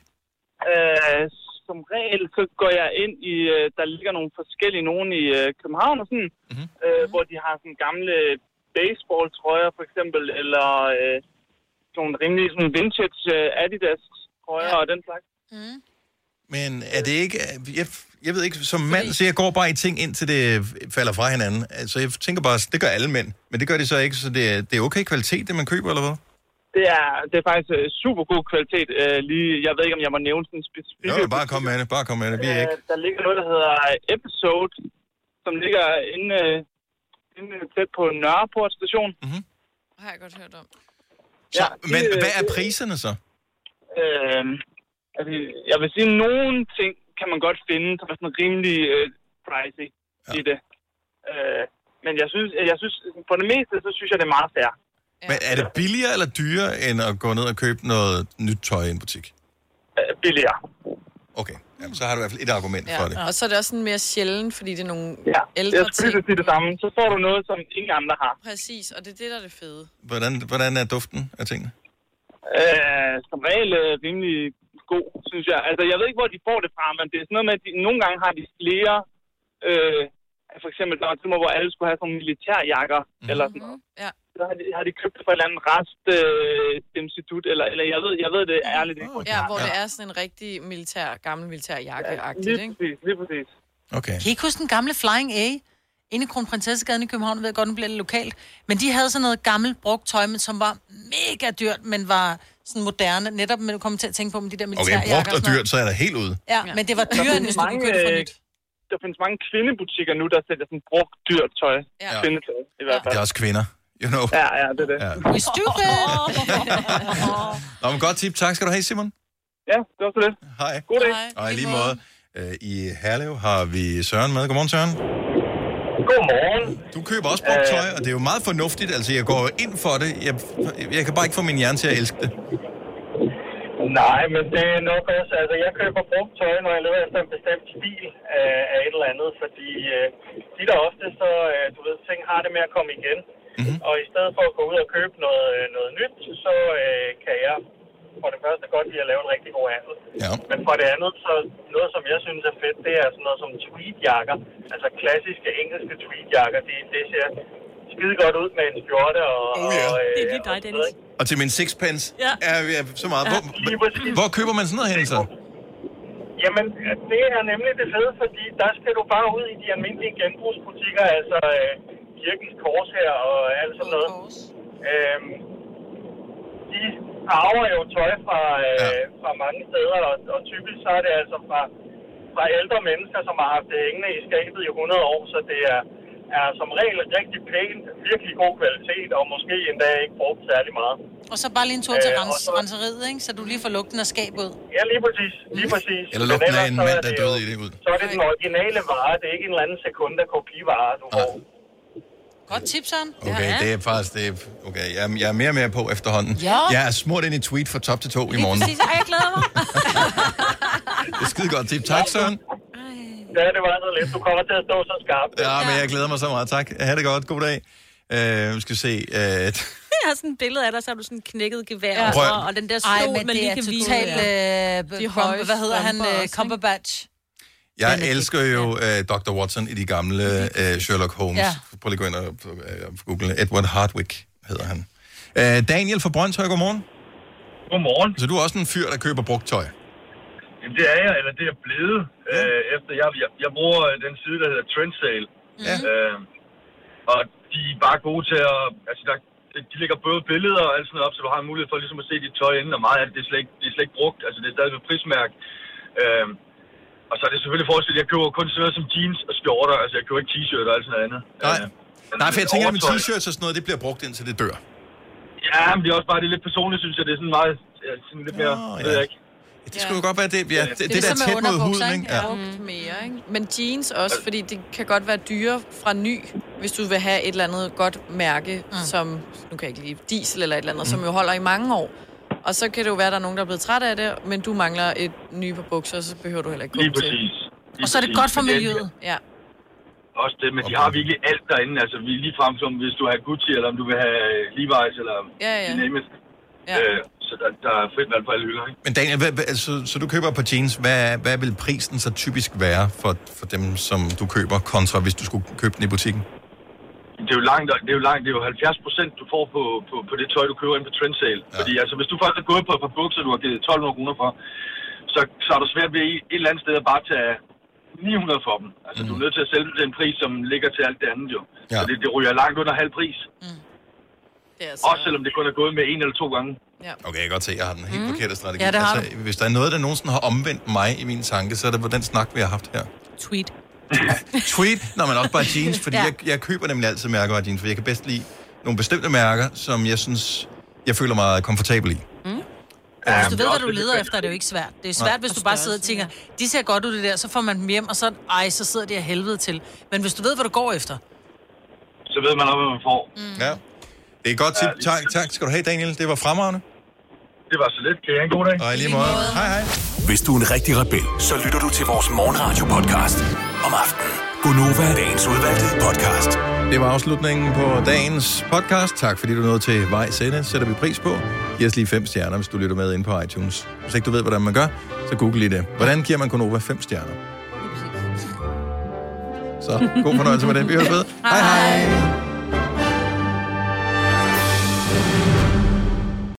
Som regel, så går jeg ind i, der ligger nogle forskellige, nogen i København og sådan, hvor de har sådan gamle baseball-trøjer for eksempel, eller sådan rimelig sådan vintage Adidas-trøjer og den slags. Men er det ikke... Jeg ved ikke, som mand, så jeg går bare i ting, indtil det falder fra hinanden. Altså, jeg tænker bare, det gør alle mænd, men det gør de så ikke, så det er okay kvalitet, det man køber, eller hvad? Det er faktisk super god kvalitet. Jeg ved ikke, om jeg må nævne sådan en specifik... Jo, bare kom med det. Vi er ikke... Der ligger noget, der hedder Episode, som ligger inde tæt på Nørreport station. Har jeg godt hørt om. Så, men hvad er priserne så? Altså, jeg vil sige, nogle ting kan man godt finde, som er sådan rimelig pricey i det. Men jeg synes, på det meste, så synes jeg, det er meget fair. Men er det billigere eller dyrere, end at gå ned og købe noget nyt tøj i en butik? Billigere. Okay, jamen, så har du i hvert fald et argument for det. Og så er det også sådan mere sjældent, fordi det er nogle ældre jeg skulle sige det samme. Så får du noget, som ingen andre har. Præcis, og det er det, der er det fede. Hvordan er duften af tingene? Som regel rimelig god, synes jeg. Altså, jeg ved ikke, hvor de får det fra, men det er sådan noget med, at nogle gange har de flere... for eksempel, der var et hvor alle skulle have sådan nogle militærjakker, eller sådan noget. Ja. Så har de købt det fra et eller andet restinstitut, eller jeg ved det ærligt ikke. Ja, hvor det er sådan en rigtig gammel militær jakke-agtigt, ikke? Lige præcis. Okay. Kan I ikke huske den gamle Flying A? Inde i Kronprinsessegaden i København, jeg ved godt, den bliver lidt lokalt. Men de havde sådan noget gammelt brugt tøj, som var mega dyrt, men var sådan moderne. Netop, men du kommer til at tænke på med de der militærjakker. Okay, brugt og dyrt, så er der helt ude. Ja, men det var dyrere, end hvis du kunne købe det for nyt. Der findes mange kvindebutikker nu, der sælger sådan brugt dyrt tøj. Ja. Kvindetøj, i hvert fald. Det er også kvinder. You know. Ja, det er det. Ja. We stupid! Nå, men godt tip. Tak skal du have, Simon. Ja, det var så det. Hej. God dag. Og i lige måde. I Herlev har vi Søren med. Godmorgen, Søren. Godmorgen. Du køber også brugt tøj, og det er jo meget fornuftigt. Altså, jeg går ind for det. Jeg kan bare ikke få min hjerne til at elske det. Nej, men det er nok også, altså jeg køber brugt tøj, når jeg leder efter en bestemt stil af et eller andet, fordi de der ofte så, du ved, ting har det med at komme igen. Og i stedet for at gå ud og købe noget nyt, så kan jeg for det første godt lide at lave en rigtig god handel. Ja. Men for det andet, så noget, som jeg synes er fedt, det er sådan noget som tweedjakker. Altså klassiske engelske tweedjakker. Det ser skide godt ud med en skjorte og... det er lige dig, Dennis. Og til min sixpence er vi så meget. Hvor køber man sådan noget hen, så? Jamen, det er nemlig det fede, fordi der skal du bare ud i de almindelige genbrugsbutikker, altså Kirkens Kors her og alt sådan noget. De arver jo tøj fra mange steder, og typisk så er det altså fra ældre mennesker, som har haft det hængende i skabet i 100 år, så det er som regel rigtig pænt, virkelig god kvalitet, og måske endda ikke brugt særlig meget. Og så bare lige en tur til renseriet, ikke? Så du lige får lugten af skab ud. Ja, lige præcis. Eller lugten af en mand, der døde i det ud. Så er det den originale vare, det er ikke en eller anden sekunda kopivare, du får. Godt tip, Søren. Okay, det er faktisk... Okay, jeg er mere og mere på efterhånden. Ja. Jeg er smurt ind i tweet fra top til tå i morgen. Præcis, jeg glæder mig. Det er skide godt tip. Tak, Søren. Ja, det var så lidt. Du kommer til at stå så skarpt. Ja, men jeg glæder mig så meget. Tak. Ha' det godt. God dag. Vi skal se... Jeg har sådan et billede af dig, så har du sådan en knækket gevær, og den der stol, man lige kan vise. Hvad hedder han? Cumberbatch. Jeg elsker jo Dr. Watson i de gamle Sherlock Holmes. Ja. Prøv lige at gå ind og google. Edward Hardwick hedder han. Daniel fra Brøndshøj, godmorgen. Godmorgen. Så du er også en fyr, der køber brugt tøj? Jamen, det er jeg, eller det er blevet. Efter jeg bruger den side, der hedder Trendsale. Ja. Og de er bare gode til at... Altså, de lægger både billeder og alt sådan noget op, så du har en mulighed for ligesom at se dit tøj inden, og meget af det er slet ikke brugt. Altså, det er stadig med prismærk. Og så er det selvfølgelig forskel, jeg køber kun sådan noget som jeans og skjorter. Altså, jeg køber ikke t-shirt og alt sådan noget andet. Nej, for jeg tænker, at med t-shirts og sådan noget, det bliver brugt indtil det dør. Ja, men det er også bare det lidt personligt, synes jeg. Det er sådan meget... Sådan lidt mere... ved jeg ikke. Det skulle jo godt være det. Ja, det der tæt mod huden, ikke? Ja. Mere, ikke? Men jeans også, fordi det kan godt være dyre fra ny, hvis du vil have et eller andet godt mærke, som, nu kan jeg ikke lide, diesel eller et eller andet, som jo holder i mange år. Og så kan det jo være, at der er nogen, der er blevet træt af det, men du mangler et nye par bukser, så behøver du heller ikke gå til. Og så er det godt for miljøet. Ja. Også det, men de har virkelig alt derinde. Altså, vi er lige frem som, hvis du har Gucci, eller om du vil have Levi's, eller name it. Ja. Så der er frit valg på alle hylder, ikke? Men Daniel, så du køber på jeans. Hvad vil prisen så typisk være for dem, som du køber, kontra hvis du skulle købe den i butikken? Det er jo langt. Det er jo 70% du får på det tøj, du køber ind på Trendsale. Ja. Fordi altså, hvis du først er gået på et par bukser, du har givet 1.200 kroner for, så er du svært ved et eller andet sted at bare tage 900 for dem. Altså, du er nødt til at sælge dem til en pris, som ligger til alt det andet, jo. Ja. Så det ryger langt under halv pris. Altså... Også selvom det kun er gået med 1 eller 2 gange. Ja. Okay, jeg kan godt se, at jeg har den helt forkerte strategi. Ja, det har altså, hvis der er noget, der nogensinde har omvendt mig i min tanke, så er det på den snak, vi har haft her. Tweet. Nå, men også bare jeans, fordi jeg køber nemlig altid mærker af jeans, for jeg kan bedst lide nogle bestemte mærker, som jeg synes, jeg føler mig komfortabel i. Hvis du ved, hvad du leder efter, er det jo ikke svært. Det er svært, hvis du bare sidder og tænker, de ser godt ud det der, så får man dem hjem, og så sidder de af helvede til. Men hvis du ved, hvad du går efter, så ved man også, hvad man får. Ja. Det er et godt tip. Tak skal du have, Daniel. Det var fremragende. Det var så lidt. Kan I have en god dag? Og i lige måde. Hej. Hvis du er en rigtig rebel, så lytter du til vores morgenradio-podcast om aftenen. Gunova, dagens udvalgte podcast. Det var afslutningen på dagens podcast. Tak fordi du nåede til vejs ende. Sætter vi pris på. Giv os lige 5 stjerner, hvis du lytter med inde på iTunes. Hvis ikke du ved, hvordan man gør, så google lige det. Hvordan giver man Gunova 5 stjerner? Så god fornøjelse med det. Vi høres ved. Hej.